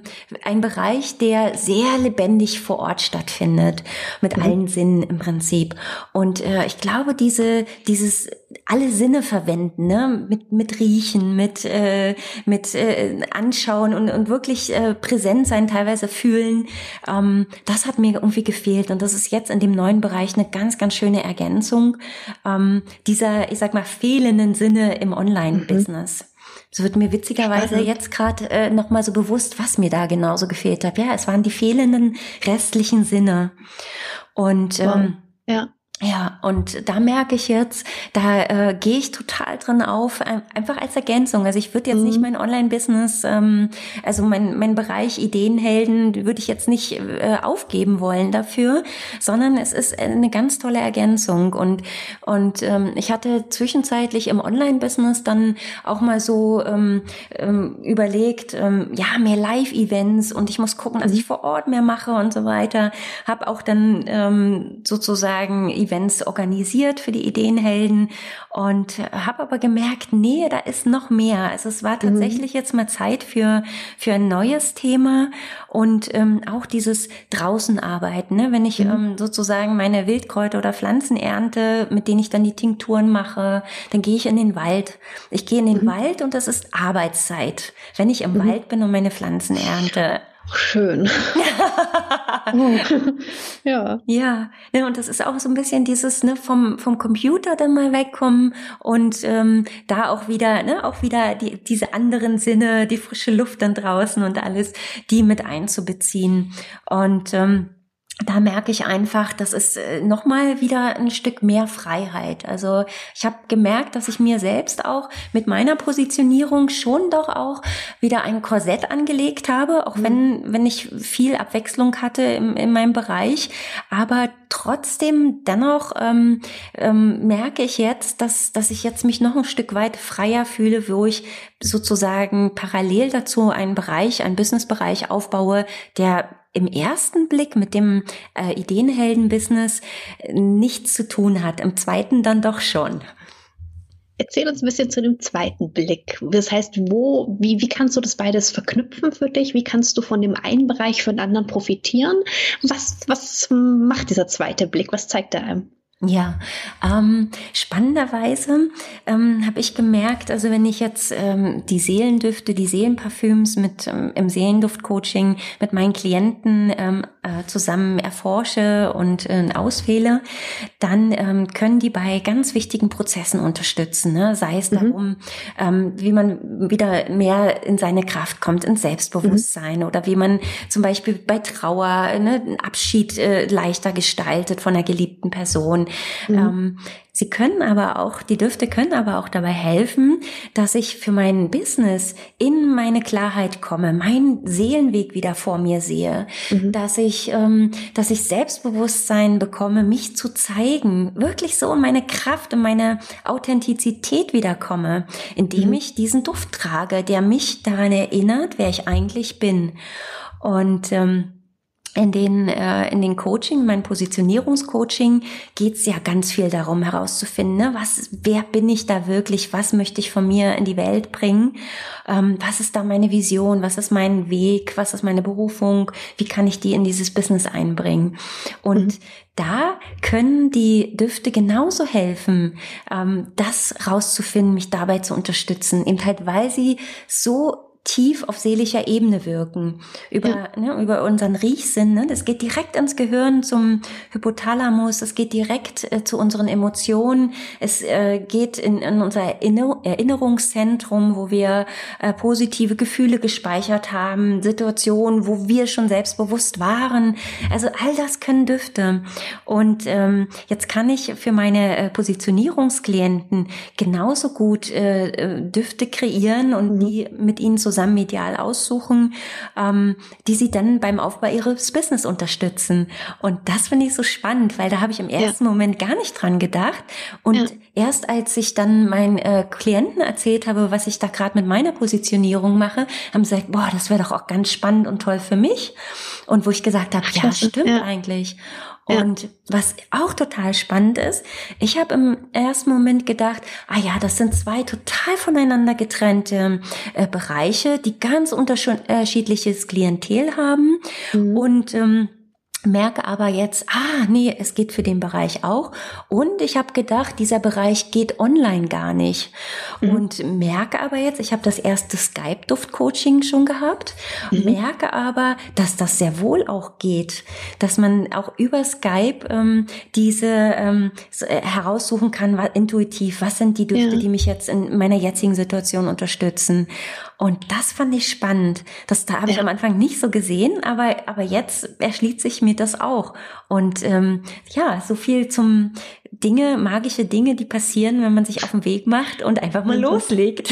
ein Bereich, der sehr lebendig vor Ort stattfindet, mit allen Sinnen im Prinzip. Und ich glaube, dieses alle Sinne verwenden, ne? Mit Riechen, mit Anschauen und wirklich präsent sein, teilweise fühlen. Das hat mir irgendwie gefehlt und das ist jetzt in dem neuen Bereich eine ganz, ganz schöne Ergänzung dieser, ich sag mal, fehlenden Sinne im Online-Business. So wird mir witzigerweise jetzt gerade noch mal so bewusst, was mir da genauso gefehlt hat. Ja, es waren die fehlenden restlichen Sinne. Und ja, und da merke ich jetzt, da gehe ich total drin auf, einfach als Ergänzung. Also ich würde jetzt nicht mein Online-Business, also mein Bereich Ideenhelden, würde ich jetzt nicht aufgeben wollen dafür, sondern es ist eine ganz tolle Ergänzung. Und ich hatte zwischenzeitlich im Online-Business dann auch mal so überlegt, mehr Live-Events und ich muss gucken, dass ich vor Ort mehr mache und so weiter. Habe auch dann sozusagen Events organisiert für die Ideenhelden und habe aber gemerkt, nee, da ist noch mehr. Also es war tatsächlich jetzt mal Zeit für ein neues Thema und auch dieses draußen arbeiten, ne? Wenn ich sozusagen meine Wildkräuter oder Pflanzen ernte, mit denen ich dann die Tinkturen mache, dann gehe ich in den Wald. Ich gehe in den Wald und das ist Arbeitszeit, wenn ich im Wald bin und meine Pflanzen ernte. Schön. Ja. Ja, ne, und das ist auch so ein bisschen dieses, ne, vom Computer dann mal wegkommen und da auch wieder diese anderen Sinne, die frische Luft dann draußen und alles, die mit einzubeziehen. Und da merke ich einfach, das ist nochmal wieder ein Stück mehr Freiheit. Also ich habe gemerkt, dass ich mir selbst auch mit meiner Positionierung schon doch auch wieder ein Korsett angelegt habe, auch wenn ich viel Abwechslung hatte in meinem Bereich. Aber trotzdem dennoch merke ich jetzt, dass ich jetzt mich noch ein Stück weit freier fühle, wo ich sozusagen parallel dazu einen Businessbereich aufbaue, der im ersten Blick mit dem Ideenhelden-Business nichts zu tun hat, im zweiten dann doch schon. Erzähl uns ein bisschen zu dem zweiten Blick. Das heißt, wie kannst du das beides verknüpfen für dich? Wie kannst du von dem einen Bereich für den anderen profitieren? Was macht dieser zweite Blick? Was zeigt er einem? Ja, spannenderweise habe ich gemerkt, also wenn ich jetzt die Seelendüfte, die Seelenparfüms im Seelenduft-Coaching mit meinen Klienten zusammen erforsche und auswähle, dann können die bei ganz wichtigen Prozessen unterstützen, ne? Sei es darum, wie man wieder mehr in seine Kraft kommt, ins Selbstbewusstsein oder wie man zum Beispiel bei Trauer einen Abschied leichter gestaltet von einer geliebten Person. Die Düfte können aber auch dabei helfen, dass ich für mein Business in meine Klarheit komme, meinen Seelenweg wieder vor mir sehe, dass ich Selbstbewusstsein bekomme, mich zu zeigen, wirklich so in meine Kraft, in meine Authentizität wiederkomme, indem ich diesen Duft trage, der mich daran erinnert, wer ich eigentlich bin. Und in den Coaching, mein Positionierungscoaching, geht's ja ganz viel darum herauszufinden, ne? Wer bin ich da wirklich? Was möchte ich von mir in die Welt bringen? Was ist da meine Vision? Was ist mein Weg? Was ist meine Berufung? Wie kann ich die in dieses Business einbringen? Und da können die Düfte genauso helfen, das rauszufinden, mich dabei zu unterstützen, eben halt, weil sie so tief auf seelischer Ebene wirken, über unseren Riechsinn. Ne? Das geht direkt ins Gehirn, zum Hypothalamus, es geht direkt zu unseren Emotionen, es geht in unser Erinnerungszentrum, wo wir positive Gefühle gespeichert haben, Situationen, wo wir schon selbstbewusst waren. Also all das können Düfte. Und jetzt kann ich für meine Positionierungsklienten genauso gut Düfte kreieren und die mit ihnen zusammen ideal aussuchen, die sie dann beim Aufbau ihres Business unterstützen. Und das finde ich so spannend, weil da habe ich im ersten Moment gar nicht dran gedacht. Und erst als ich dann meinen Klienten erzählt habe, was ich da gerade mit meiner Positionierung mache, haben sie gesagt, boah, das wäre doch auch ganz spannend und toll für mich. Und wo ich gesagt habe, ja, stimmt eigentlich. Und was auch total spannend ist, ich habe im ersten Moment gedacht, das sind zwei total voneinander getrennte Bereiche, die ganz unterschiedliches Klientel haben und merke aber jetzt, nee, es geht für den Bereich auch. Und ich habe gedacht, dieser Bereich geht online gar nicht. Und merke aber jetzt, ich habe das erste Skype-Duft-Coaching schon gehabt, merke aber, dass das sehr wohl auch geht, dass man auch über Skype diese heraussuchen kann, intuitiv, was sind die Düfte, die mich jetzt in meiner jetzigen Situation unterstützen. Und das fand ich spannend. Das da habe ich am Anfang nicht so gesehen, aber jetzt erschließt sich mir das auch. Und so viel zum magische Dinge, die passieren, wenn man sich auf den Weg macht und einfach mal loslegt.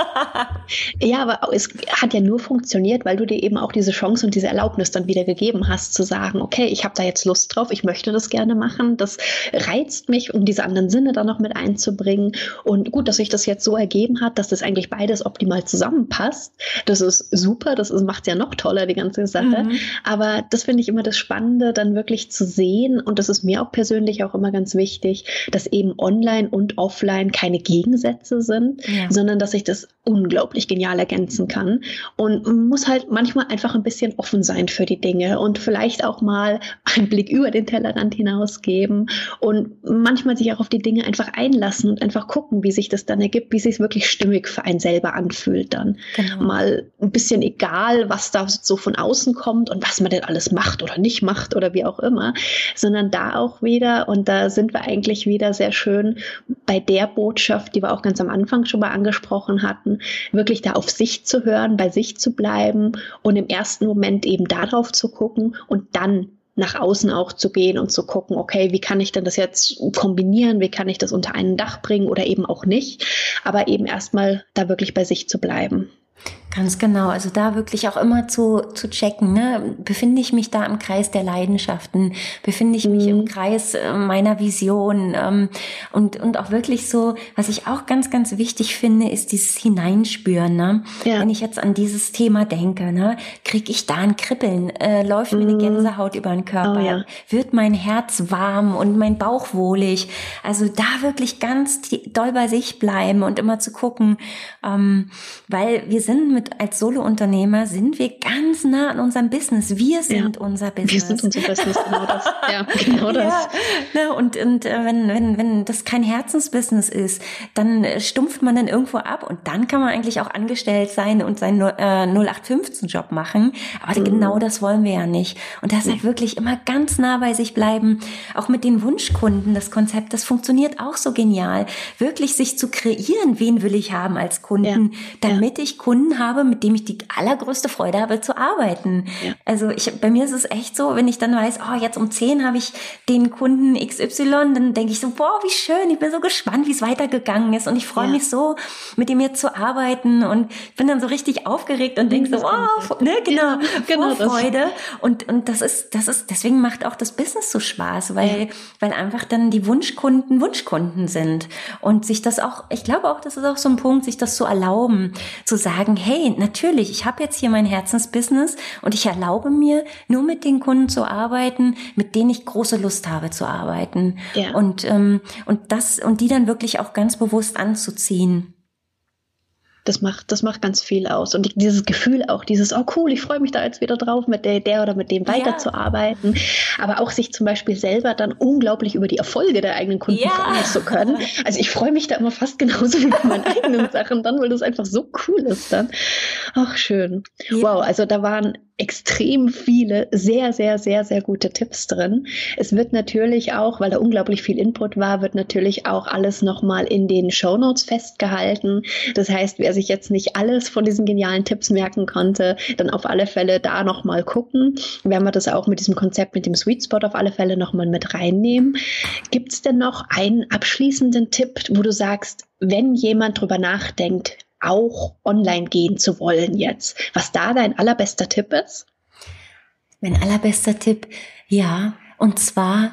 Ja, aber es hat ja nur funktioniert, weil du dir eben auch diese Chance und diese Erlaubnis dann wieder gegeben hast, zu sagen, okay, ich habe da jetzt Lust drauf, ich möchte das gerne machen, das reizt mich, um diese anderen Sinne da noch mit einzubringen. Und gut, dass sich das jetzt so ergeben hat, dass das eigentlich beides optimal zusammenpasst. Das ist super, macht es ja noch toller, die ganze Sache. Aber das finde ich immer das Spannende, dann wirklich zu sehen, und das ist mir auch persönlich auch immer ganz wichtig, dass eben online und offline keine Gegensätze sind, sondern dass ich das unglaublich genial ergänzen kann. Und man muss halt manchmal einfach ein bisschen offen sein für die Dinge und vielleicht auch mal einen Blick über den Tellerrand hinausgeben und manchmal sich auch auf die Dinge einfach einlassen und einfach gucken, wie sich das dann ergibt, wie es sich wirklich stimmig für einen selber anfühlt dann. Genau. Mal ein bisschen egal, was da so von außen kommt und was man denn alles macht oder nicht macht oder wie auch immer, sondern da auch wieder, und da sind wir eigentlich wieder sehr schön bei der Botschaft, die wir auch ganz am Anfang schon mal angesprochen hatten, wirklich da auf sich zu hören, bei sich zu bleiben und im ersten Moment eben darauf zu gucken und dann nach außen auch zu gehen und zu gucken, okay, wie kann ich denn das jetzt kombinieren, wie kann ich das unter ein Dach bringen oder eben auch nicht, aber eben erstmal da wirklich bei sich zu bleiben. Ganz genau, also da wirklich auch immer zu checken, ne? Befinde ich mich da im Kreis der Leidenschaften, befinde ich mich im Kreis meiner Vision, und auch wirklich so, was ich auch ganz, ganz wichtig finde, ist dieses Hineinspüren, ne? Ja. Wenn ich jetzt an dieses Thema denke, ne, kriege ich da ein Kribbeln, läuft mir eine Gänsehaut über den Körper, wird mein Herz warm und mein Bauch wohlig, also da wirklich ganz doll bei sich bleiben und immer zu gucken, weil wir sind als Solo-Unternehmer sind wir ganz nah an unserem Business. Wir sind unser Business. Wir sind unser Business, genau das. Ja, genau das. Ja, und wenn das kein Herzensbusiness ist, dann stumpft man dann irgendwo ab und dann kann man eigentlich auch angestellt sein und seinen 0815-Job machen. Aber genau das wollen wir ja nicht. Und deshalb wirklich immer ganz nah bei sich bleiben. Auch mit den Wunschkunden, das Konzept, das funktioniert auch so genial. Wirklich sich zu kreieren, wen will ich haben als Kunden, damit ich Kunden habe, mit dem ich die allergrößte Freude habe zu arbeiten. Ja. Also bei mir ist es echt so, wenn ich dann weiß, jetzt um 10 habe ich den Kunden XY, dann denke ich so, boah, wie schön, ich bin so gespannt, wie es weitergegangen ist und ich freue mich so, mit dem jetzt zu arbeiten und ich bin dann so richtig aufgeregt und denke so, wow, ne, genau, Vorfreude. Und das ist, deswegen macht auch das Business so Spaß, weil einfach dann die Wunschkunden sind und sich das auch, ich glaube auch, das ist auch so ein Punkt, sich das zu erlauben, zu sagen, hey, natürlich, ich habe jetzt hier mein Herzensbusiness und ich erlaube mir, nur mit den Kunden zu arbeiten, mit denen ich große Lust habe zu arbeiten. Ja. Und die dann wirklich auch ganz bewusst anzuziehen. Das macht ganz viel aus. Und dieses Gefühl auch, oh cool, ich freue mich da jetzt wieder drauf, mit der oder mit dem weiterzuarbeiten. Aber auch sich zum Beispiel selber dann unglaublich über die Erfolge der eigenen Kunden freuen zu können. Also ich freue mich da immer fast genauso wie bei meinen eigenen Sachen dann, weil das einfach so cool ist dann. Ach, schön. Ja. Wow, also da waren extrem viele sehr, sehr, sehr, sehr gute Tipps drin. Es wird natürlich auch, weil da unglaublich viel Input war, wird natürlich auch alles nochmal in den Shownotes festgehalten. Das heißt, wer sich jetzt nicht alles von diesen genialen Tipps merken konnte, dann auf alle Fälle da nochmal gucken. Werden wir das auch mit diesem Konzept, mit dem Sweet Spot auf alle Fälle nochmal mit reinnehmen. Gibt es denn noch einen abschließenden Tipp, wo du sagst, wenn jemand drüber nachdenkt, auch online gehen zu wollen jetzt, was da dein allerbester Tipp ist? Mein allerbester Tipp, ja, und zwar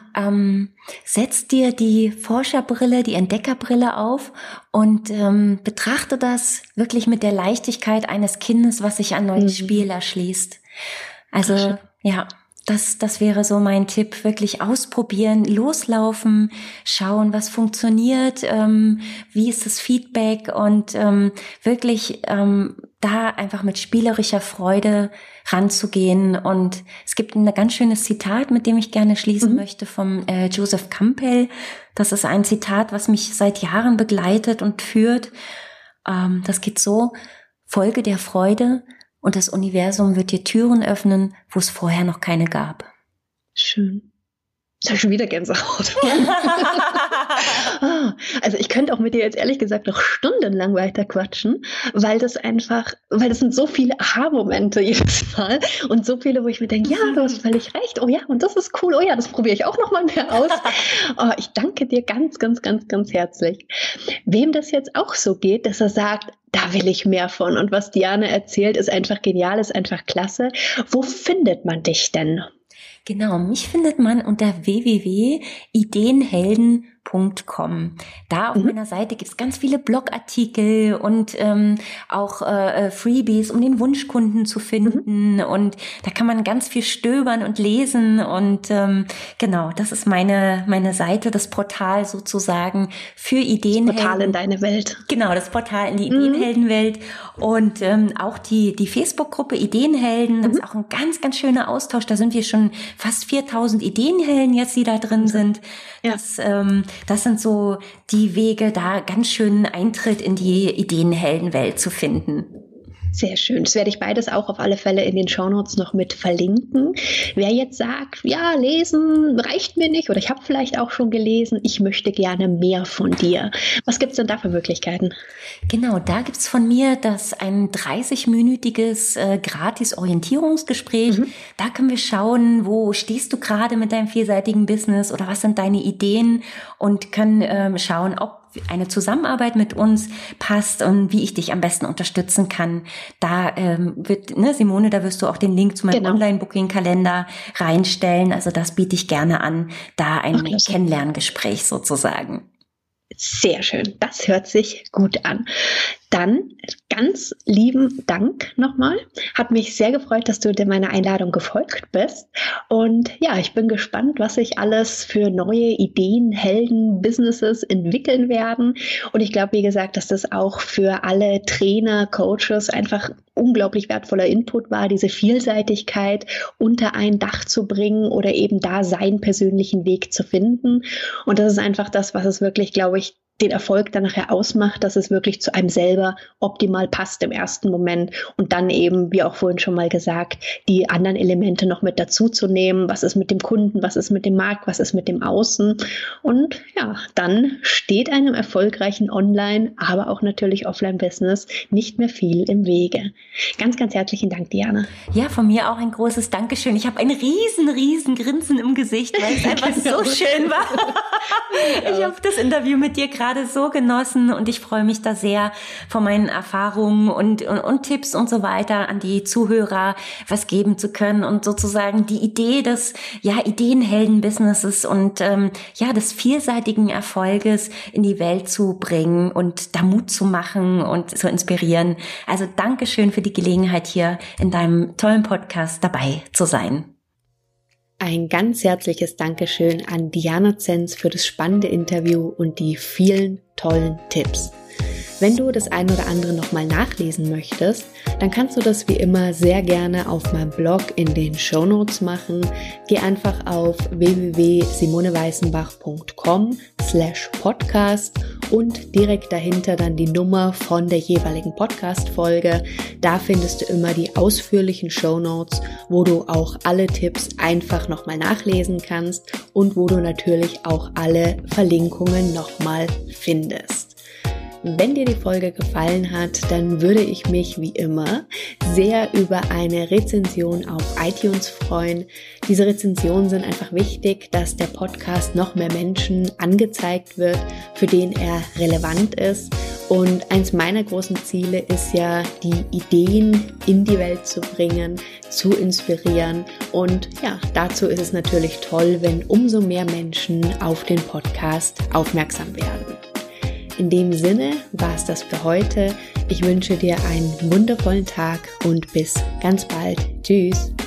setz dir die Forscherbrille, die Entdeckerbrille auf und betrachte das wirklich mit der Leichtigkeit eines Kindes, was sich ein neues Spiel erschließt. Also ja, Das wäre so mein Tipp, wirklich ausprobieren, loslaufen, schauen, was funktioniert, wie ist das Feedback und wirklich da einfach mit spielerischer Freude ranzugehen. Und es gibt ein ganz schönes Zitat, mit dem ich gerne schließen möchte, vom Joseph Campbell. Das ist ein Zitat, was mich seit Jahren begleitet und führt. Das geht so: Folge der Freude und das Universum wird dir Türen öffnen, wo es vorher noch keine gab. Schön. Jetzt habe ich schon wieder Gänsehaut. Also ich könnte auch mit dir jetzt ehrlich gesagt noch stundenlang weiter quatschen, weil das sind so viele Aha-Momente jedes Mal und so viele, wo ich mir denke, ja, du hast völlig recht, oh ja, und das ist cool, oh ja, das probiere ich auch noch mal mehr aus. Oh, ich danke dir ganz, ganz, ganz, ganz herzlich. Wem das jetzt auch so geht, dass er sagt, da will ich mehr von und was Diane erzählt, ist einfach genial, ist einfach klasse. Wo findet man dich denn? Genau, mich findet man unter www.ideenhelden.com. Da auf meiner Seite gibt's ganz viele Blogartikel und auch Freebies, um den Wunschkunden zu finden. Und da kann man ganz viel stöbern und lesen. Und genau, das ist meine Seite, das Portal sozusagen für Ideenhelden. Das Portal in deine Welt. Genau, das Portal in die Ideenheldenwelt. Und auch die Facebook-Gruppe Ideenhelden, das ist auch ein ganz, ganz schöner Austausch. Da sind wir schon fast 4000 Ideenhelden jetzt, die da drin sind. Ja. Das sind so die Wege, da ganz schön Eintritt in die Ideenheldenwelt zu finden. Sehr schön. Das werde ich beides auch auf alle Fälle in den Shownotes noch mit verlinken. Wer jetzt sagt, ja, lesen reicht mir nicht oder ich habe vielleicht auch schon gelesen, ich möchte gerne mehr von dir. Was gibt's denn da für Möglichkeiten? Genau, da gibt's von mir ein 30-minütiges Gratis-Orientierungsgespräch. Da können wir schauen, wo stehst du gerade mit deinem vielseitigen Business oder was sind deine Ideen und können schauen, ob eine Zusammenarbeit mit uns passt und wie ich dich am besten unterstützen kann. Da Simone, da wirst du auch den Link zu meinem Online-Booking-Kalender reinstellen. Also das biete ich gerne an, da ein Kennenlerngespräch sozusagen. Sehr schön, das hört sich gut an. Dann ganz lieben Dank nochmal. Hat mich sehr gefreut, dass du dir meiner Einladung gefolgt bist. Und ja, ich bin gespannt, was sich alles für neue Ideen, Helden, Businesses entwickeln werden. Und ich glaube, wie gesagt, dass das auch für alle Trainer, Coaches einfach unglaublich wertvoller Input war, diese Vielseitigkeit unter ein Dach zu bringen oder eben da seinen persönlichen Weg zu finden. Und das ist einfach das, was es wirklich, glaube ich, den Erfolg dann nachher ausmacht, dass es wirklich zu einem selber optimal passt im ersten Moment und dann eben, wie auch vorhin schon mal gesagt, die anderen Elemente noch mit dazu zu nehmen. Was ist mit dem Kunden, was ist mit dem Markt, was ist mit dem Außen? Und ja, dann steht einem erfolgreichen Online-, aber auch natürlich Offline-Business nicht mehr viel im Wege. Ganz, ganz herzlichen Dank, Diane. Ja, von mir auch ein großes Dankeschön. Ich habe ein riesen Grinsen im Gesicht, weil es einfach so schön war. Ich habe das Interview mit dir gerade so genossen und ich freue mich da sehr, von meinen Erfahrungen und Tipps und so weiter an die Zuhörer was geben zu können und sozusagen die Idee des Ideenhelden-Businesses und des vielseitigen Erfolges in die Welt zu bringen und da Mut zu machen und zu inspirieren. Also Dankeschön für die Gelegenheit, hier in deinem tollen Podcast dabei zu sein. Ein ganz herzliches Dankeschön an Diane Zenz für das spannende Interview und die vielen tollen Tipps. Wenn du das ein oder andere nochmal nachlesen möchtest, dann kannst du das wie immer sehr gerne auf meinem Blog in den Shownotes machen. Geh einfach auf www.simoneweißenbach.com/podcast und direkt dahinter dann die Nummer von der jeweiligen Podcast-Folge. Da findest du immer die ausführlichen Shownotes, wo du auch alle Tipps einfach nochmal nachlesen kannst und wo du natürlich auch alle Verlinkungen nochmal findest. Wenn dir die Folge gefallen hat, dann würde ich mich wie immer sehr über eine Rezension auf iTunes freuen. Diese Rezensionen sind einfach wichtig, dass der Podcast noch mehr Menschen angezeigt wird, für den er relevant ist. Und eins meiner großen Ziele ist ja, die Ideen in die Welt zu bringen, zu inspirieren. Und ja, dazu ist es natürlich toll, wenn umso mehr Menschen auf den Podcast aufmerksam werden. In dem Sinne war es das für heute. Ich wünsche dir einen wundervollen Tag und bis ganz bald. Tschüss.